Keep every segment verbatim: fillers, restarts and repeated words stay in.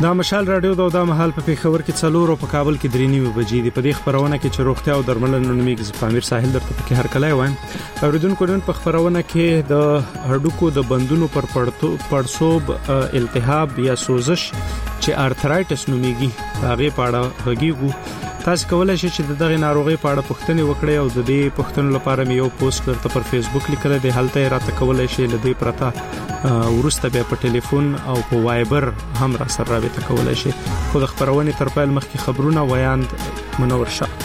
دا مشال رادیو د مهال په پیښور کې څلور او په کابل کې درې نیمه بجې دي. په دې خبرونه کې چې روغتیا او درملنه نومیږي زفامیر ساحل درته پکې هر کله وایم. اوریدونکو نن په خبرونه کې د هډوکو د بندونو پر پړسوب التهاب یا سوزش چې ارترایټس نومیږي هغه پاړه هغیږي. تاسو کولای شئ چې دغه ناروغي په اړه پوښتنه وکړئ او د دې پوښتنو لپاره مې یو پوسټ درته پر فیسبوک لیکل دی. هلته راته کولای شئ لدې پرته ورسته بیا په ټلیفون او په وایبر هم را سره رابطه کولای شئ. خو د خبرونه تر پیل مخکې خبرونه ویاند منور شاه.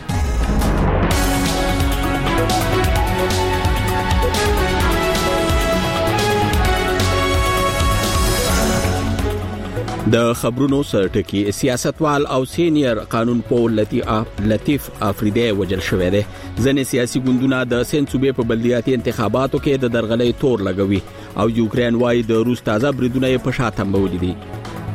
د خبرونو سرټکی سیاستوال او سینیئر قانون پوه لطیف افریدی وجل شوی دی. ځنې سیاسي ګوندونه د سند صوبې په بلدیاتي انتخاباتو کې د درغلۍ تور لګوي او یوکرين وايي د روس تازه بریدونه په شاته موجود دي.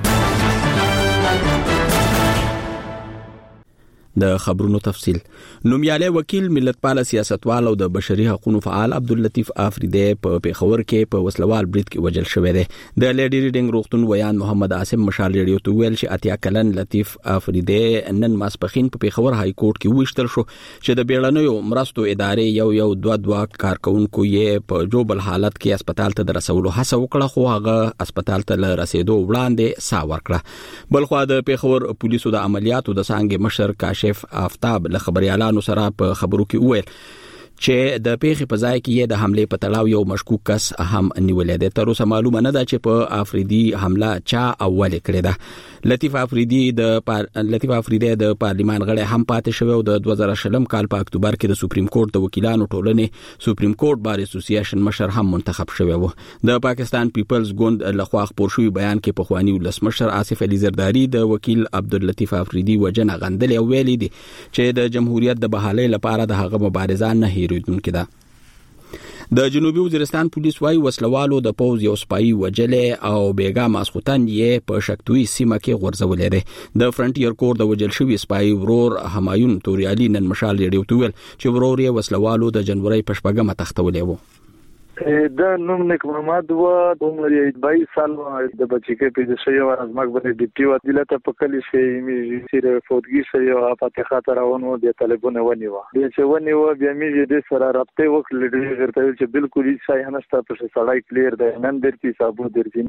د خبرونو تفصيل. نومیاله وکیل ملتپال سیاستوال او د بشري حقوقو فعال عبداللطیف افریدی په پیښور کې په وسلوال برید کې وجل شوی دی. د لیډي ریډینګ روغتون ویان محمد عاصم مشال ریډیو ته ویل چې اتیا کلن لطیف افریدی نن ماسپخین په پیښور های کورټ کې وشتل شو چې د بیړنیو مرستو ادارې یو یو دوه دوه کارکونکو یې په جوبل حالت کې هسپتال ته درسولو هڅه وکړه خو هغه هسپتال ته رسیدو وړاندې سا ورکړه. بلخو د پیښور پولیسو د عملیاتو د څنګه مشر کاشف آفتاب له خبريالانو سره په خبرو کې وویل چې د پیښې په ځای کې د حمله په تړاو یو مشکوک کس هم نیولې ده. تر اوسه معلومه نه ده چې په افریدی حمله چا اول کړی ده. لطیف افریدی د پار... لطیف افریدی د پارلیمان غړی هم پاتې شوی او د دوه زره شلم کال په اکتوبر کې د سپریم کورټ د وکیلانو ټولنې سپریم کورټ بار اسوسییشن مشر هم منتخب شوی و. د پاکستان پیپلز ګوند لخوا خپور شوی بیان کې په خواني ولسمشر آصف علي زرداری د وکیل عبداللطیف افریدی وجنه غندل او ویلي دي چې د جمهوریت د بحالۍ لپاره د هغه مبارزه نه هیریدونکې ده. د جنوبي وزیرستان پولیس وايي وسلوالو د پوز یو سپایي وجلې او بیګا ماسختن یې په شکتوي سیمه کې غورځولې ده. د فرنټیر کور د وجل شوی سپایي ورور همایون توریالي نن مشال ریډیو ته ویل چې ورور یې وسلوالو د جنوري په شپږمه تختولې وو. دا نوم نیک محمد و عمر باییس سال د بچی کې پیدا شوی و از مګ باندې ډیپټي و دلته په کلی شي می سیر فوتګي شوی او په خاطر ونه د طالبونه ونی و د چې ونی و بیا می د سره رابطه وکړل ډیر غرته چې بالکل هیڅ ځای نشته په سړای کلیر ده نن درتي صابو درځي.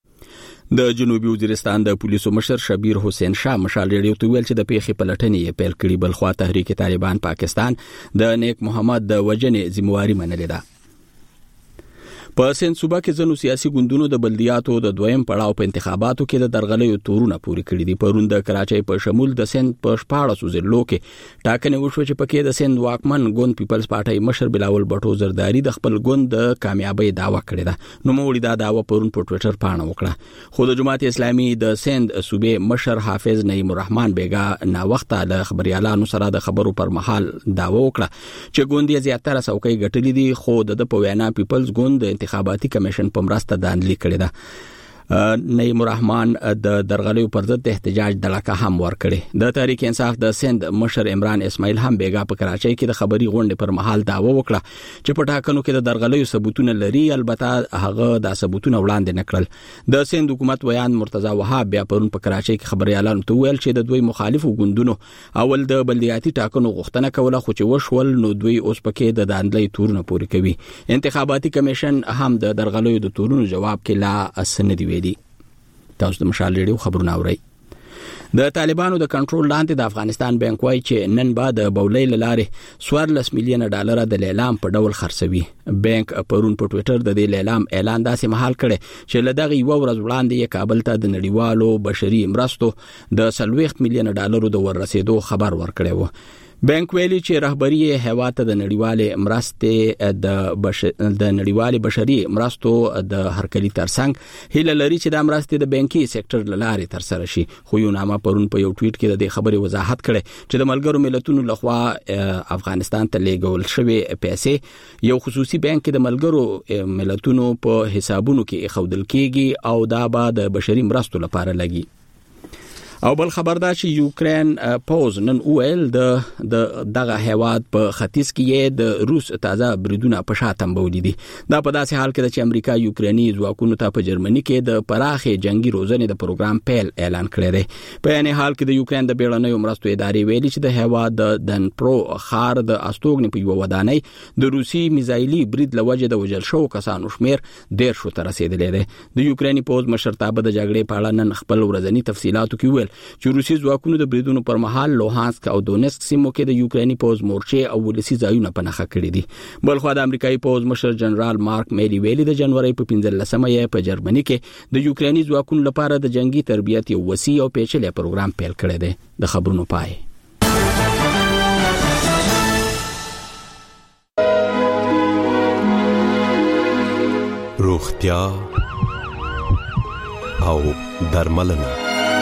د جنوبي وزیرستان د پولیسو مشر شبیر حسین شاه مشال ریډیو ته ویل چې د پیښې پلټنې پیل کړي. بلخوا تحریک طالبان پاکستان د نیک محمد د وجنې ذمہواری منلې ده. په سند صوبه کې ځنو سیاسي ګوندونو د بلدیاتو د دویم پړاو په انتخاباتو کې د درغلۍ تورونه پوری کړی دي. پرون د کراچۍ په شمول د سند په شپاړسو ضلعو کې ټاکنې وشو چې پکې د سند واکمن ګوند پیپلز پارټي مشر بلاول بټو زرداری د خپل ګوند د کامیابی داوا کړی ده. نو موړي دا داوا پرون په ټوئیټر باندې وکړه. خو د جماعت اسلامي د سند صوبې مشر حافظ نعیم الرحمن بیګا نا وخته له خبريالانو سره د خبرو پر مهال داوا وکړه چې ګوند یې زیاتره څوکۍ ګټلې دي خو د په وینا پیپلز ګوند انتخاباتي کمیشن په مرسته دانلي کړی ده. نعیم الرحمن د درغلیو پر ضد احتجاج دلکه هم ورکړي. د تحریک انصاف د سند مشر عمران اسماعیل هم بیګا په کراچۍ کې د خبري غونډې پر مهال داوا وکړه چې په ټاکنو کې د درغلیو ثبوتونه لري. البته هغه د ثبوتونه وړاندې نکړل. د سند حکومت ویان مرتضی وهاب بیا پرون په کراچۍ کې خبريالانو ته ویل چې د دوی مخالفو ګوندونو اول د بلدیاتي ټاکنو غوښتنه کوله خو چې وشول نو دوی اوس پکې د دانلۍ تورونه پوری کوي. انتخاباتي کمیشن هم د درغلیو د تورونو جواب کې لا اسنه دی. تاسو د مشال ریډیو خبرونه اورئ. د طالبانو د کنټرول لاندې د افغانستان بانک وايي چې نن بعد د بولۍ لارې څوارلس میلیونه ډالر د لیلام په ډول خرڅوي. بانک پرون په ټوئیټر د دې لیلام اعلان داسې مهال کړي چې لدغه یو ورځ وړاندې یې کابل ته د نړیوالو بشري مرستو د څلوېښت میلیونه ډالرو د ورسېدو خبر ورکړی و. بانک ویلي چې رهبری هیواد ته د نړیوالې مرستې د بش... د نړیوالې بشري مرستو د هرکلي ترڅنګ هیله لري چې د مرستې د بانکي سېکټر لارې تر سره شي. خو یو نامه پرون په یو ټویټ کې د دې خبرې وضاحت کړي چې د ملګرو ملتونو لخوا افغانستان ته لیږل شوی پیسې یو خصوصي بانک کې د ملګرو ملتونو په حسابونو کې خودل کېږي او دا به د بشري مرستو لپاره لګي. او بل خبر دا چې یوکرين پوز نن ویل د دغه هیواد په ختیځ کې د روس تازه بریدونه په شاتم بولې دي. دا په داسې حال کې چې امریکا یوکرینی ځواکونو ته په جرمني کې د پراخې جنگي روزنې د پروګرام پیل اعلان کړی دی. په یعنی حال کې د یوکرين د بیړنیو مرستو ادارې ویلي چې د هیواد د دنپرو خار د استوګنې په یو ودانۍ د روسي میزایلي برید لوجه د وژل شو کسانو شمیر ډیر شو تر رسیدلی دی. د یوکرینی پوز مشرتابه د جګړې په اړه نن خپل ورځنی تفصیلاتو کې ویل چې روسي ځواکونو د بریدونو پر مهال لوهانسک او دونیسک سیمو کې د یوکرینی پوز مورچې او ولسی ځایونه په نښه کړي دي. بل خو د امریکایي پوز مشر جنرال مارک میلی ویلي د جنوري په پنځلسمه یې په جرمني کې د یوکرینی ځواکونو لپاره د جنگي تربیت یو وسیع او پیچلې پروګرام پیل کړی دی. د خبرونو پای روغتیا او درملنه.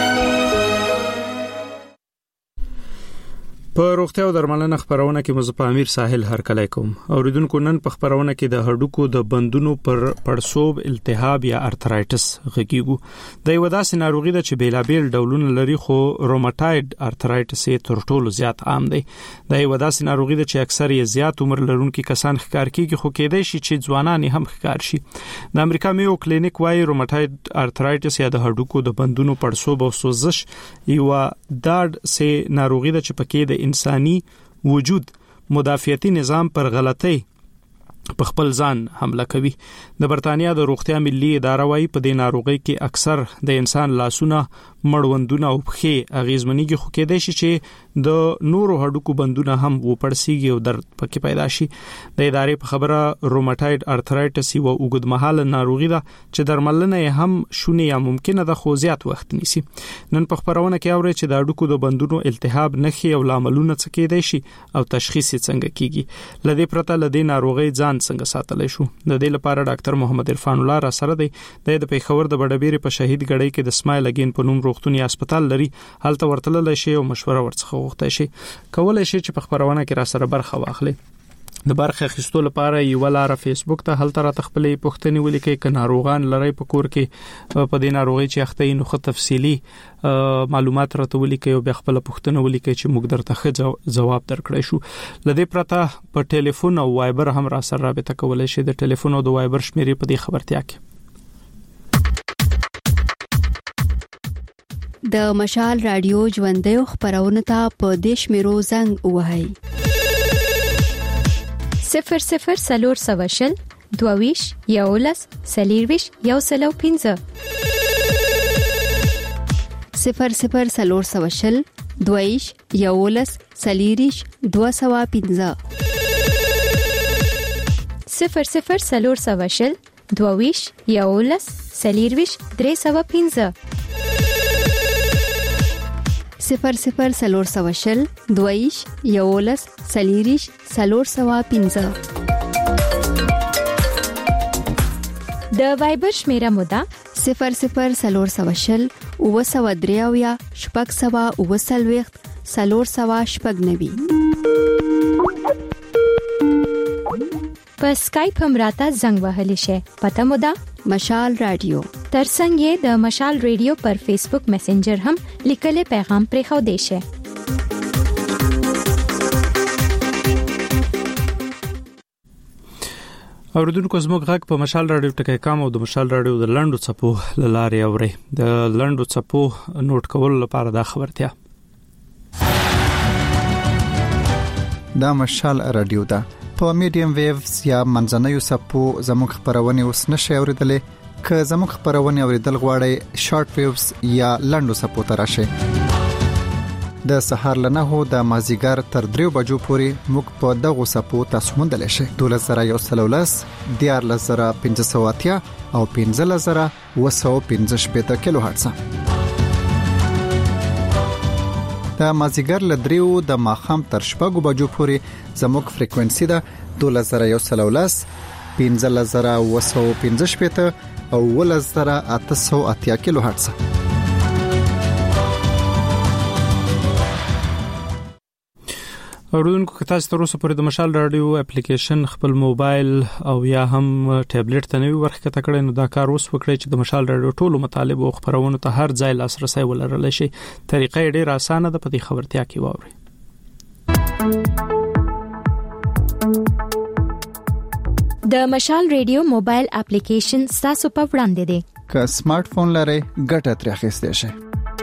په روغتیا او درملنه خبرونه کې مزه په امیر ساحل هرکلی کوم. اوریدونکو نن په خبرونه کې د هډوکو د بندونو پر پړسوب التهاب یا ارترایټس غږیږو. د یو داسې ناروغي ده چې بیلابیل ډولونه لري خو روماتایډ ارترایټس یې تر ټولو زیات عام دی. د یو داسې ناروغي ده چې اکثر یې زیات عمر لرونکي کسان ښکار کیږي خو کېدای شي چې ځوانان هم ښکار شي. د امریکا میو کلینیک وايي روماتایډ ارترایټس یا د هډوکو د بندونو پړسوب او سوزش یو داډ سه ناروغي ده چې پکې د انساني وجود مدافعتي نظام پر غلطي په خپل ځان حمله کوي. د برتانیا د روغتیا ملي اداره وايي په دې ناروغي کې اکثر د انسان لاسونه، مړوندونه او پښې اغیزمنېږي خو کېدای شي چې د نورو هډوکو بندونه هم وپړسیږي او درد پکې پیدا شي. د ادارې په خبره روماتایډ ارترایټس یو اوږدمهاله ناروغي ده چې درملنه یې هم شونې یا ممکنه ده خو زیات وخت نیسي. نن په خبرونه کې اوري چې د هډوکو د بندونو التهاب نښې او لاملونه څه کېدای شي او تشخیص یې څنګه کیږي. لدې پرته لدې ناروغي ځان څنګه ساتلای شو. د دې لپاره ډاکټر محمد عرفان الله را سره دی. د پیښور د بډبېری په شهید غړی کې د سمایل اگین په نوم روغتوني هسپتال لري. هلته ورتلل شي او مشوره ورڅخه غوښتای شي. کولای شي چې په خبرونه کې را سره برخه واخلي. د برخه اخیستو لپاره یو لاره فیسبوک ته هلته را تخپلې پوښتنې ولیکي ک ناروغان لري په کور کې په دې ناروغي چې اخته نو خو تفصيلي معلومات راته ولیکي او بیا خپل پوښتنه ولیکي چې موږ درته ښه جواب درکړی شو. لدې پرته په ټلیفون او وایبر هم را سره رابطه کولای شي. د ټلیفون او د وایبر شمیرې په دې خبرتیا کې د مشال رادیو ژوندې خبرونه ته په دیش میرو زنګ وهاي صفر صفر سلور سواشل دوویش یولس سلیرویش یو سلو پینزه صفر صفر سلور سواشل دوویش یولس سلیریش دو سوا پینزه صفر صفر سلور سواشل دوویش یولس سلیرویش درې سوا پینزه صفر صفر سلور سواشل دویش یولس سلیریش سلور سوا پینزه. د وایبر شمیره مودا صفر صفر سلور سواشل او سوا دریاویا شپږ سوا او سلويخت سلور سوا شپږ نوي. په سکایپ هم راته زنګ وهلی شي. پته مودا مشال رادیو. ترڅنګ یې د مشال رادیو پر فیسبوک میسنجر هم لیکل پیغام پرې خو دی شي. اوریدونکو زموږ غږ په مشال رادیو ټکی کام او د مشال رادیو د لندو چپو لارې اوري. د لندو چپو نوٹ کول لپاره دا خبرتیا. دا مشال رادیو دا په میډیم ویوز یا منځنوي سپو زموږ خبرونه اوس نشي اوریدلې. که زموږ خبرونه اوریدل غواړئ شارټ ویوز یا لندو سپو ته راشئ. د سهار لنه هو د مازیګر تر دریو بجو پورې موږ په دغه سپو تاسو موندل شئ. دولس زره یو سل ولس دیارلس زره پنځه سوه اتیا او پنځلس زره اوه سوه پنځه شپېته کیلو هرتز. د مازیګر لدریو د ماخام تر شپږو بجو پورې زموږ فریکوئنسي ده دولس زره یو سل ولس پنځلس زره اوه سوه پنځه شپېته او ولس زره اته سوه اتیا کیلو هرتز. اوردونکو که تاسو تر اوسه پورې د مشال رادیو اپلیکیشن خپل موبایل او یا هم ټابلیټ ته نوی ورخه کړئ نو دا کار اوس وکړئ چې د مشال رادیو ټولو مطالب او خبرونه ته هر ځای لاسرسي ولرلی شي. طریقې ډېر اسانه ده، په دې خبرتیا کې واورئ. د مشال رادیو موبایل اپلیکیشن تاسو په وړاندې دی. که سمارټ فون لرئ ګټه ترې اخیستئ شئ.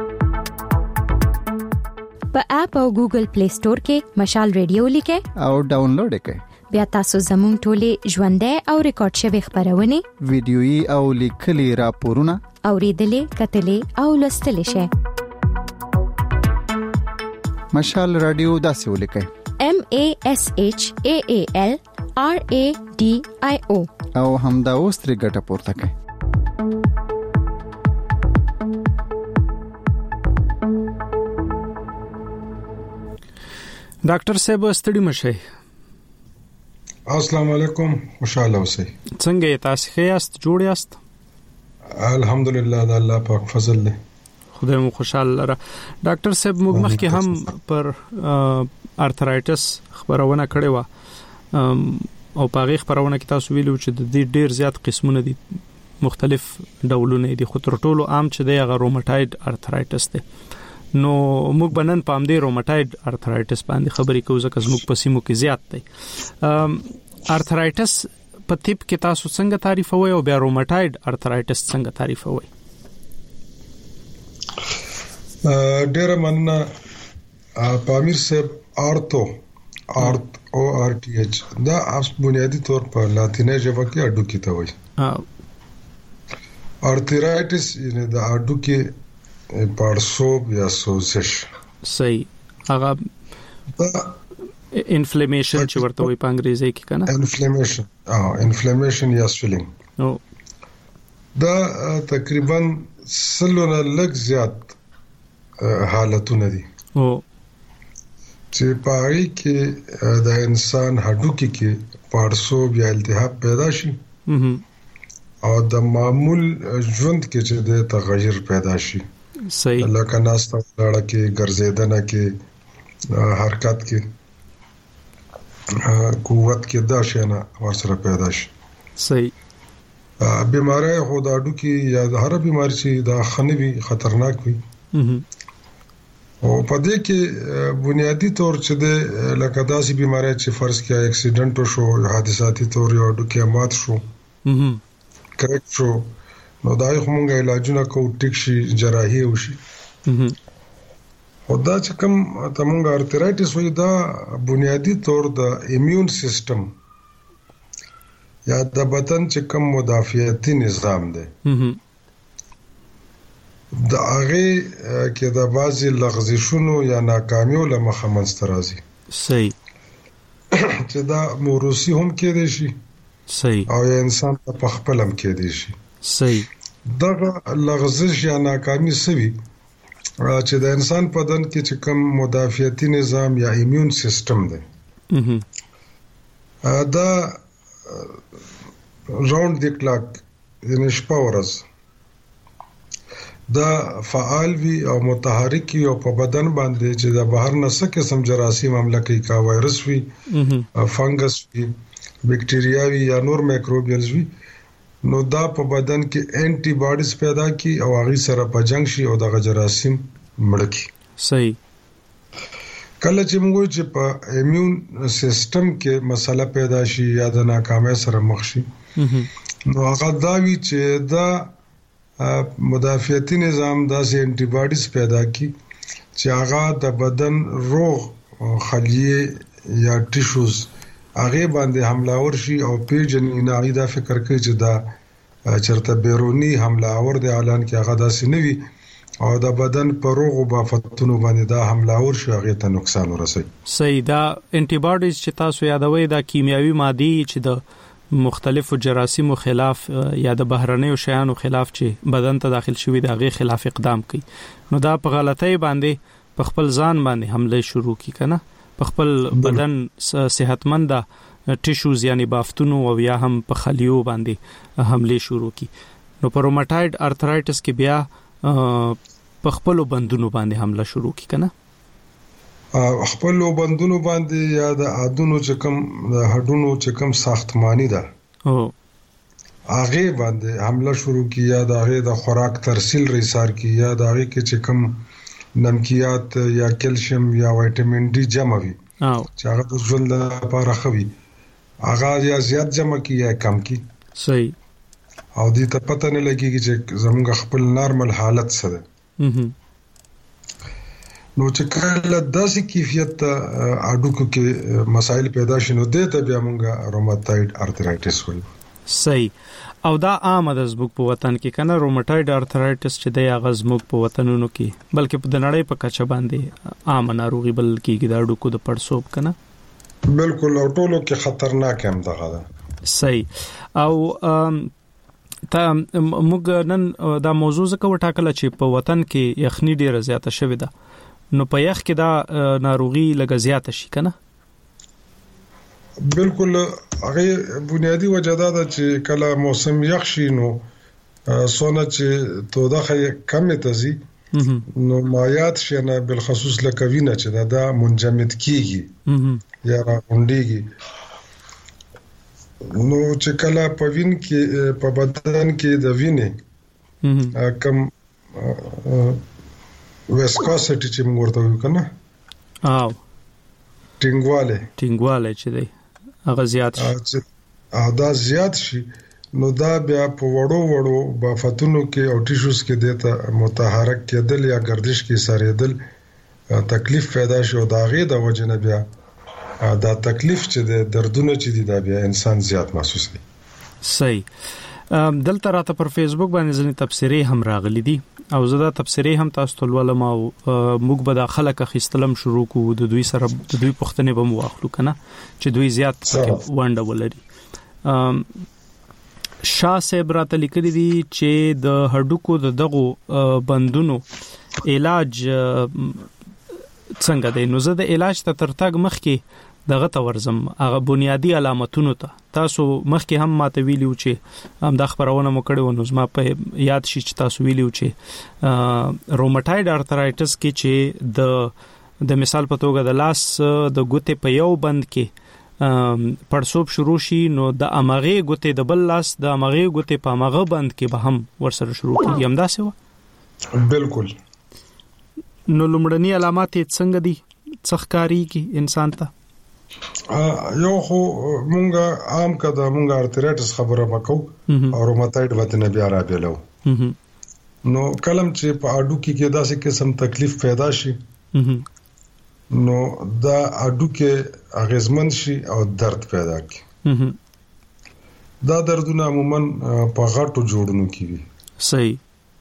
په اپ او ګوګل پلی سٹور کې مشال رادیو لیکئ او ډاونلوډ کړئ. بیا تاسو زموږ ټولې ژوندۍ او ریکارډ شوی خبرونه، ویډیويي او لیکلي راپورونه اوریدلې، کتلې او لوستلې شئ. مشال رادیو داسې ولیکئ: M A S H A A L R A D I O او همدا اوس ترې ګټه پورته کړئ. ډاکټر صاحب ستړي مشه. السلام علیکم، خوشاله اوسئ. څنګه یې تاسو ښه یاست؟ جوړ یاست؟ الحمدلله، د الله پاک فضل دی. خدای مو خوشاله لره. ډاکټر صاحب موږ مخکې هم پر ارترایټس خبرونه کړې و او په هغه خبرونه کې تاسو ویلو چې د دې ډېر زیات قسمونه دي، مختلف ډولونه دي، خو تر ټولو عام چې دی هغه روماتوید ارترایټس دی. نو موږ بنن پام دی روماتوید ارترایټس باندې خبرې کوو ځکه زموږ په سیمو کې زیات دی. ارترایټس په تیپ کې تاسو څنګه تعریفوي او بیا روماتوید ارترایټس څنګه تعریفوي؟ ډېر مننه پامیر صاحب. آرتو آرت او آر ټي ایچ دا اوس بنیادی طور په لاتینی ژبه کې اډو کې ته وایي. ارترایټس یعنی د اډو کې پارسوب یا سوزش. صحیح. هغه انفلیمیشن چې ورته وایي په انګریزي کې کنه، انفلیمیشن اه انفلیمیشن یا سویلینګ. نو دا تقریبا سلونه لږ زیات حالتونه دي او چې پای کې د انسان هډوکی کې پارسوب یا التهاب پیدا شي او د معمول ژوند کې چې د تغیر پیدا شي. صحیح. لکه ناسته ولاړه کې، ګرځیدنه کې، حرکت کې، قوت کې دا شنه ورسره پیدا شي. صحیح. بیماری خو د اډو کې یا د هر بیماری چې دا خنوي خطرناک وي او په دې کې بنیادی طور چې د لکه داسې بیماری چې فرض کړئ اکسیډنټ شو، حادثاتي طور یو اډو کې مات شو، کریک شو، نو دا یو موږ علاجونه کوو، ټیک شي، جراحي وشي. او دا چې کوم ته موږ ارترایټس وایي دا بنیادی طور د ایمیون سیستم یا د بدن چې کوم مدافعتي نظام دی د هغه کې د بازي لغزشونو یا ناکامیو لمخه منځته راځي. صحیح. چې دا موروثي هم کېدای شي. صحیح. او انسان په خپل هم کېدای شي. صحیح. دا لغزش یا ناکامي سوي چې د انسان په بدن کې چې کوم مدافعتي نظام یا ایمیون سیستم دی دا راوند دی کلاک یعنی شپه ورځ دا فعال وي او متحرک وي او په بدن باندې چې د بهر نه څه قسم جراثیم حمله کوي، کا وایرس وي، فنګس وي، بیکټیریا وي یا نور میکروبیلز وي، نو دا په بدن کې انټي باډیز پیدا کی او هغه سره په جنگ شي او دغه جراثیم مړ کی. صحیح. کله چې موږ چې په ایمیون سیستم کې مسله پیدا شي یا د ناکامۍ سره مخ شي نو هغه دا وی چې دا مدافعتي نظام داسې انټي باډیز پیدا کی چې هغه د بدن روغ خلیه یا ټیشوز هغه باندې حمله ور شي او پیجن نه دا فکر کوي چې دا چرته بیرونی حمله ور دی اعلان کې هغه داسې نوي او د بدن پر روغ او بافتونو باندې دا حمله ور شي هغه ته نقصان ورسوي. صحیح. دا انټي باډیز چې تاسو یادوي دا کیمیاوي مادي چې د مختلفو جراثیمو خلاف یا د بهرنیو شیانو خلاف چې بدن ته داخل شوی د هغه خلاف اقدام کوي، نو دا په غلطۍ باندې په خپل ځان باندې حمله شروع کی کنه، په خپل بدن صحتمند ټیشوز یعنی بافتونو او یا هم په خلیو باندې حمله شروع کی. نو په روماتوید ارترایټس کې بیا په خپل بندونو باندې حمله شروع کی کنه. خپل بندونو باندې یا د عادونو چې کوم د هډونو چې کوم ساختماني ده او هغه باندې حمله شروع کی یا د هغه د خوراک ترسیل ریسار کی یا د هغه کې چې کوم نمکیات یا کیلشیم یا وټامین ډي جمع وي او چې هغه د ژوند لپاره خوي هغه یا زیات جمع کی یا کم کی صحیح او دې ته پته نه لګیږي چې زموږ خپل نارمل حالت څه ده نو چې کله داسې کیفیت اډوکو کې مسائل پیدا شینو د ته بیا موږ روماتایډ ارترایټس وایو صحیح او دا عام د زموږ په وطن کې کنه روماتایډ ارترایټس چې د هغه زموږ په وطنونو کې بلکې په نړۍ په کچه باندې عام ناروغي بل کېږي د اډوکو د پړسوب کنه بالکل او ټولو کې خطرناک هم ده غواړه صحیح او تا موږ نن دا موضوع زکه وټاکل چې په وطن کې یخني ډیره زیاته شوې ده نو په یخ کې دا ناروغي لږه زیاته شي کنه بالکل هغه بنیادی وجه دا ده چې کله موسم یخ شي نو سونه چې توده کم تزي نو مایات شنه بالخصوص لکوینه چې دا, دا منجمد کیږي یا راغونډيږي نو چې کله په وین کې په بدن کې د وینې کم ویسکوسټی چې موږ ورته وایو کنه او ټینګواله ټینګواله چې دی هغه زیات شي او دا زیات شي نو دا بیا په وړو وړو بافتونو کې او ټیشوز کې دته متحرک کېدل یا گردش کې ساریدل تکلیف پیدا شي او دا غي د وجنه بیا دا تکلیف چې د دردونه چې دی دا بیا انسان زیات محسوس کوي صحیح دلته راته پر فیسبوک باندې ځنې تبصرې هم راغلي دي او زه دا تبصرې هم تاسو ته ولولم او موږ به د خلک اخیستلم شروع کوو د دوی سره د دوی پوښتنې به مو واخلو کنه چې دوی زیات ونډه ولري شاه صاحب راته لیکلي دي چې د هډوکو د دغو بندونو علاج څنګه دی نو زه د علاج ته ترتاګ مخکې دغه تورزم هغه بنیادی علامتونو ته تاسو مخکې هم ماته ویلیو چې هم د خبرونه مو کړو نو زما په یاد شي چې تاسو ویلیو چې روماتایډ ارترایټس کې چې د د مثال په توګه د لاس د ګوتې په یو بند کې پړسوب شروع شي نو د امغه ګوتې د بل لاس د امغه ګوتې په امغه بند کې به هم ورسره شروع کیږي هم دا څه بالکل نو لومړني علامات څنګه دي څخکاری کې انسان ته یو خو مونږه عام کده مونږه ارترایټس خبره وکاو او روماتایډ وته بیا را بیلو نو کلم چې په اډو کې کې داسې قسم تکلیف پیدا شي نو دا اډو کې اغیزمن شي او درد پیدا کی دا دردونه عموما په غټو جوړونو کې وي صحیح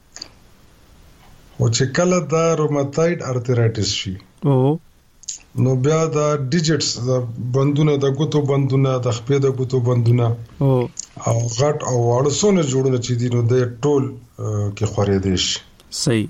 او چې کله دا روماتایډ ارترایټس شي او نو بیا دا ډیجټس د بندونه د ګوتو بندونه د خپې د ګوتو بندونه او او غټ او واړسونه جوړونه چې دي نو د ټول کې خورېدې شي صحیح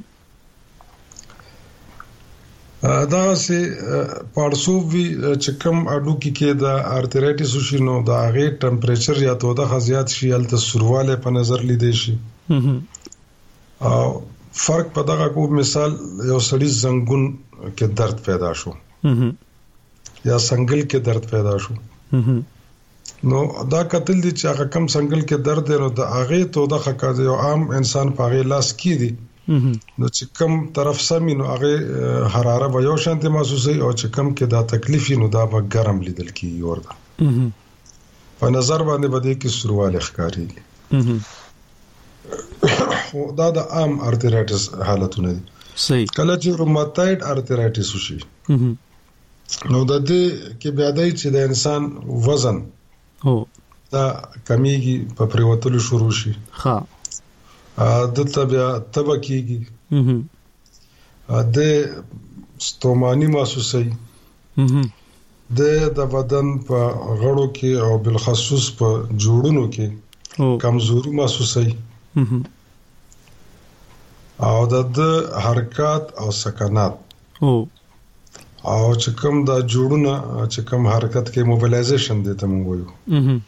دا سه پارسوب وی چې کوم اډو کې کې د ارترایټس شي نو دا غي ټمپریچر یا توده خزيات شي ال تسرواله په نظر لیدې شي او فرق په دغه کو مثال یو سړی زنګون کې درد پیدا شو یا سنگل کې درد پیدا شو نو دا قتل دي چې هغه کم سنگل کې درد نو د هغه تو د خکا یو عام انسان په هغه لاس کې دي نو چې کم طرف سمي نو هغه حراره به یو شانتي محسوسي او چې کم کې دا تکلیف نو دا به ګرم لیدل کیږي ورته په نظر باندې بده کې سرواله ښکاریږي دا د عام ارترایټس حالتونه دي صحیح کله چې روماتایډ ارترایټس وشي نو د دې کې بیا دای چې د انسان وزن هو دا کمیږي په پریوتلو شروع شي ها د تبع تبع کیږي د ستومانی محسوسي د د بدن په غړو کې او بالخصوص په جوړونو کې کمزوري محسوسي او د حرکت او سکنات او او چې کوم دا جوړونه چې کوم حرکت کې موبیلایزیشن دي ته موږ وایو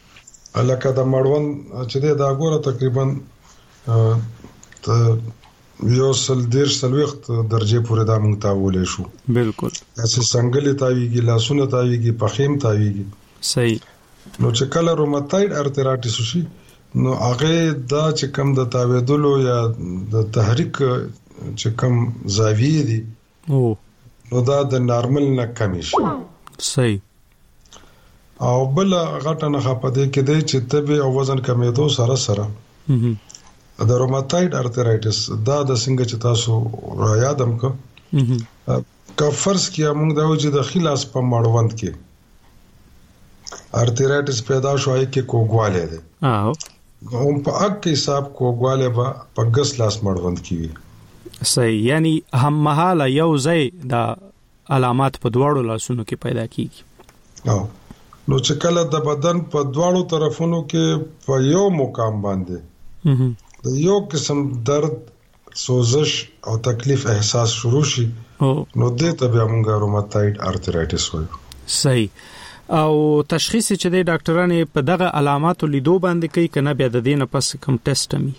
الکه د مړون چې دا ګوره تقریبا یو سل ډیر سلوخت درجه پورې دا مونږ ته ولې شو. بالکل اسې څنګه تاویږي، لاسونه تاویږي، پخیم تاویږي. صحیح. نو چې کله روماتوید ارترایټس شي نو هغه دا چې کم د تاویدلو یا د تحریک چې کم زاویه دي او نو دا د نارمل نه کم شي. صحیح. او بل غټه نه خپده کې دی چې تبه او وزن کمیدو سره سره د روماتوید ارترایټس دا د څنګه چې تاسو را یادم کو کا فرض کیا موږ دا چې د خلاص په مړوند کې ارترایټس پیدا شوی کې کوګواله ده او هم په اګ کې حساب کوګواله با په ګس لاس مړوند کیږي. صحیح. یعنی هم مهاله یو ځای د علامات په دواړو لاسونو کې پیدا کیږي. او نو چې کله د بدن په دواړو طرفونو کې په یو مقام باندې د یو قسم درد، سوزش او تکلیف احساس شروع شي نو دې ته بیا موږ روماتوید ارترایټس وایو. صحیح. او تشخیص چې د ډاکټرانو په دغه علاماتو لیدو باندې کوي کنه بیا د دې نه پس کوم ټیسټ می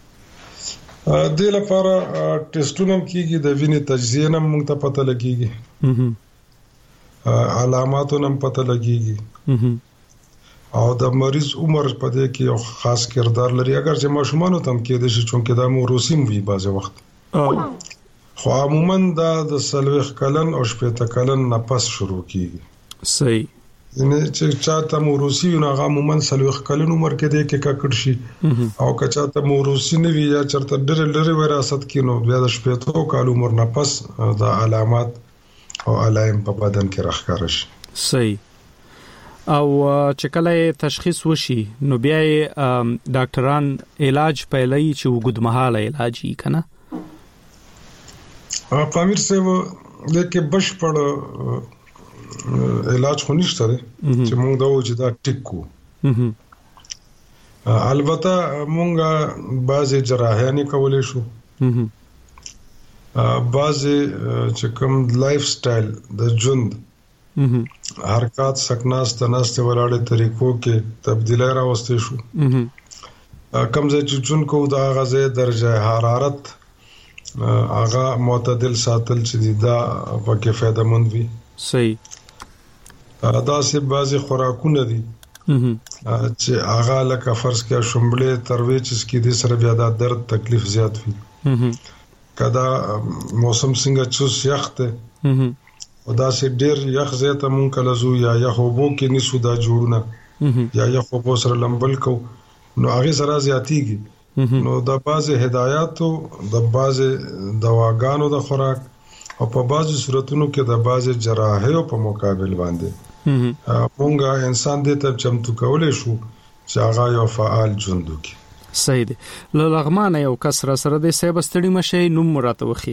د لپاره ټیسټونه کیږي، د وینې تجزیه نه موږ ته پته لګیږي، علاماتو نه پته لګیږي او د مریض عمر په دې کې یو خاص کردار لري. اگر چې ماشومان ته هم کې د شي چونکه دا موروسیم وي بعض وخت خو عموما دا د سلوخ کلن او شپږ کلن نه پس شروع کیږي. صحیح. نه چې چاته موروسی نه هغه عموما سلوخ کلن عمر کې دی کې ککړ شي او که چاته موروسی نه وي یا چرته ډېر ډېر وراثت کې نو بیا د شپږو کال عمر نه پس د علامات او علائم په بدن کې راښکاره شي. صحیح. او چې کله تشخیص وشي نو بیا ډاکټران علاج پیلای چې وګدمحاله علاج یې کنه. پامیر صاحب لکه بشپړ علاج خو نشته چې موږ دا و چې دا ټیک کو. البته موږ بعضی جراحیانه کولای شو، بعضی چې کوم لایف سټایل د ژوند حرکات سکناس تناسته ولاړې طریقو کې تبدیلی راوستي شو. کم ځای چې جون کو دا غزه درجه حرارت هغه معتدل ساتل چې دا پکې فائدہ مند وي. صحیح. دا سه بعضی خوراکونه دي چې هغه لکه فرض کړه شومبلې ترویج کې د سره بیا د درد تکلیف زیات وي. کدا موسم څنګه چوس یخته او دا سه ډیر یخ زیاته مونږ کله زو یا یخوبو کې نسو دا جوړونه یا یخوبو سره لمبل کو نو هغه سره زیاتیږي. نو د بازه هدایاتو د بازه دواګانو د خوراک او په بعضو صورتونو کې د بازه جراحیو په مقابل باندې مونږه انسان دې ته چمتو کولای شو چې هغه یو فعال ژوند وکړي. صحیح دی. لغمانه یو کسر سره د سیب ستړي مشه نوم مراته وخی.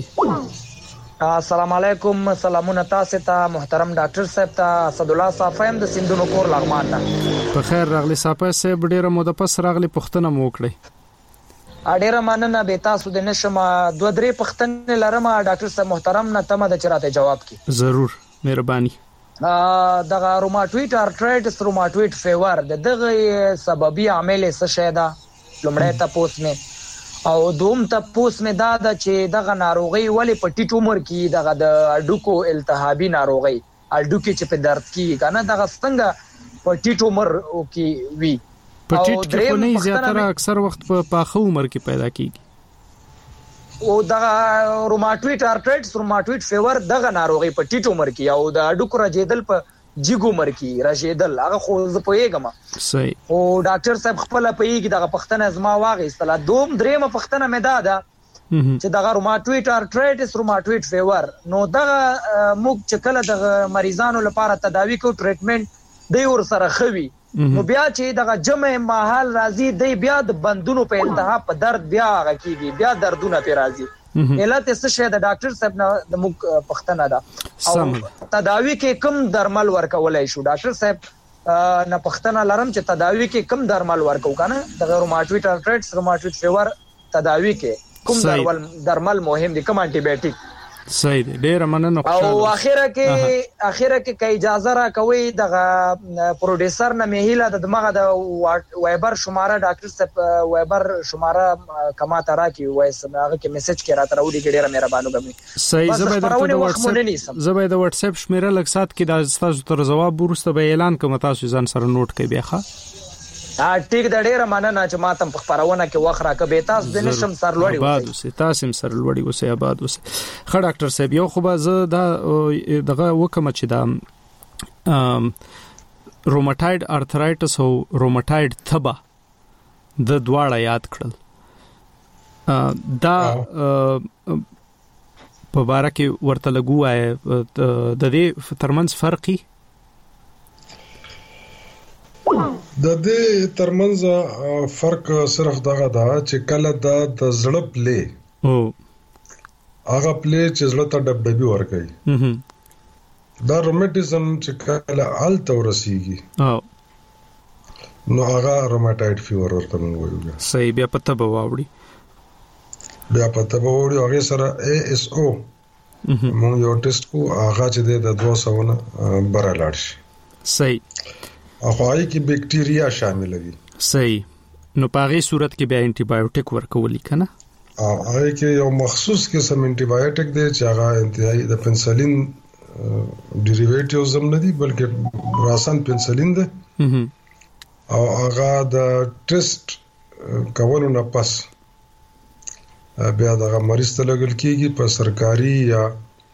السلام علیکم، سلامونه تاسو ته محترم ډاکټر صاحب ته اسد الله صافیم د سندونو کور لغمان ته. په خیر راغلی صاحب صاحب ډیره مو د پس راغلی پښتنه مو وکړي. اډیره مننه به تاسو د نشم دوه درې پښتنه لرم ډاکټر صاحب محترم نه تمه د چرته جواب کی. ضرور مهرباني. دغه روماتوید ارترایټس روماتوید فیور د دغه سببي عامل څه شي دا لمړی تاسو مې او دوم تاسو مې دا د چې دغه ناروغي ولې په ټیټ عمر کې دغه د اډوکو التهابي ناروغي اډوکي چې په درد کې کنه دغه څنګه په ټیټ عمر کې وی په ټیټ کې خو نه زیاتره اکثر وخت په پاخه عمر کې پیدا کیږي. او دغه روماتوید ارترایټس روماتوید فیور دغه ناروغي په ټیټ عمر کې او د اډوکو راجیدل په جګ عمر کې راجیدل هغه خو زه پوهیږم. صحیح. او ډاکټر صاحب خپل پوهیږي دغه پښتنه زما واغې استلا دوم درېمه پښتنه مې دا ده چې دغه روماتوید ارترایټس روماتوید فیور نو دغه موږ چې کله دغه مریضانو لپاره تداوی کو ټریټمنټ دی ور سره خوي نو بیا چې دغه جمع محل راځي دی بیا د بندونو په انتها په درد بیا غکیږي بیا دردونه په راځي. علت څه شي د ډاکټر صاحب نه د موږ پښتنه ده او تداوی کې کم درمل ورکولای شو ډاکټر صاحب نه پښتنه لرم چې تداوی کې کم درمل ورکو کنه د روماتوید ارترایټس روماتوید فیور تداوی کې کوم درمل درمل مهم دي کوم انټي بایوټیک. صحیح دی ډیر مننه او اخیره کې اخیره کې کی اجازه را کوي د پروډوسر نه مهیله د دماغه د وایبر شماره ډاکټر صاحب وایبر شماره کما ترا کی وایس هغه کې میسج کې را تر وډي ډیره مهربانو غمي صحیح زبې د واتس اپ زبې د واتس اپ شمیره لږ سات کې د تاسو تر جواب ورسته به اعلان کوم تاسو ځان سره نوٹ کوي بیا ښه ا ټیک د ډیره مننه چې ما تم په خبرونه کې وخت راکبه تاسو د نشم سر لوړی آباد اوسه تاسو سر لوړی اوسه آباد اوسه خ ډاکټر صاحب یو خو به زه دا دغه وکم چې دا روماتایډ ارثرایټس او روماتایډ تبا د دواړه یاد کړل دا په باره کې ورته لګوای د دې ترمنځ فرقي د دې ترمنځ فرق صرف دغه دا چې کله دا د زړه پلې او هغه پلې چې زړه ته ډب ډبي ورکوي دا روماتیزم چې کله ال تورسيږي او نو هغه روماتایډ فیور ورته موږ وایو صحیح بیا پته به واوړي بیا پته به واوړي هغه سره اي اس او موږ یو ټیسټ کو هغه چې د دوه سو نه بره لاړ شي صحیح اخوای کې بیکټیریا شامل وي صحیح نو پاغي صورت کې بیا انټي بایوټیک ورکول کنه او هغه کې یو مخصوص قسم انټي بایوټیک دی چې هغه انتهایی د پنسلین ډیریویټیوز هم نه دي بلکې راسن پنسلین دی او هغه د ټیسټ کولو نه پس بیا د مریض ته لګل کیږي په سرکاري یا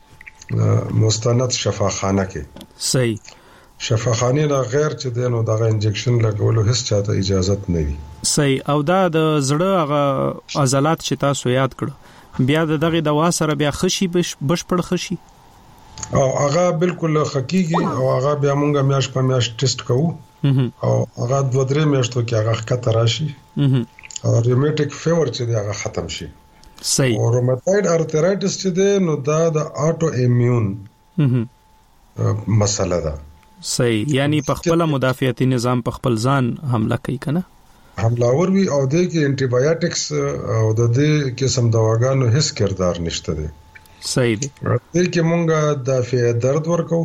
مستند شفاخانه کې صحیح شفاخانه نه غیر چې دینو دغه انجکشن لګولو هیڅ چاته اجازه نه وي صحیح او دا د زړه هغه عضلات چې تاسو یاد کړو بیا د دغه دوا سره بیا خشي بشپړ خشي او هغه بالکل حقيقي او هغه بیا مونږه میاش په میاش ټیسټ کوو او هغه دوه درې میاشتو کې هغه خطر راشي او روماتیک فیور چې هغه ختم شي صحیح او روماتایډ ارثرایټس چې دی نو دا د اټو ایمیون مسله ده صحیح یعنی په خپل مدافعتي نظام په خپل ځان حمله کوي کنه حملاور وی او د کې انټي بایوټکس او د دې قسم دواګانو هیڅ کردار نشته دی صحیح دی د کې مونږه دافع درد ورکو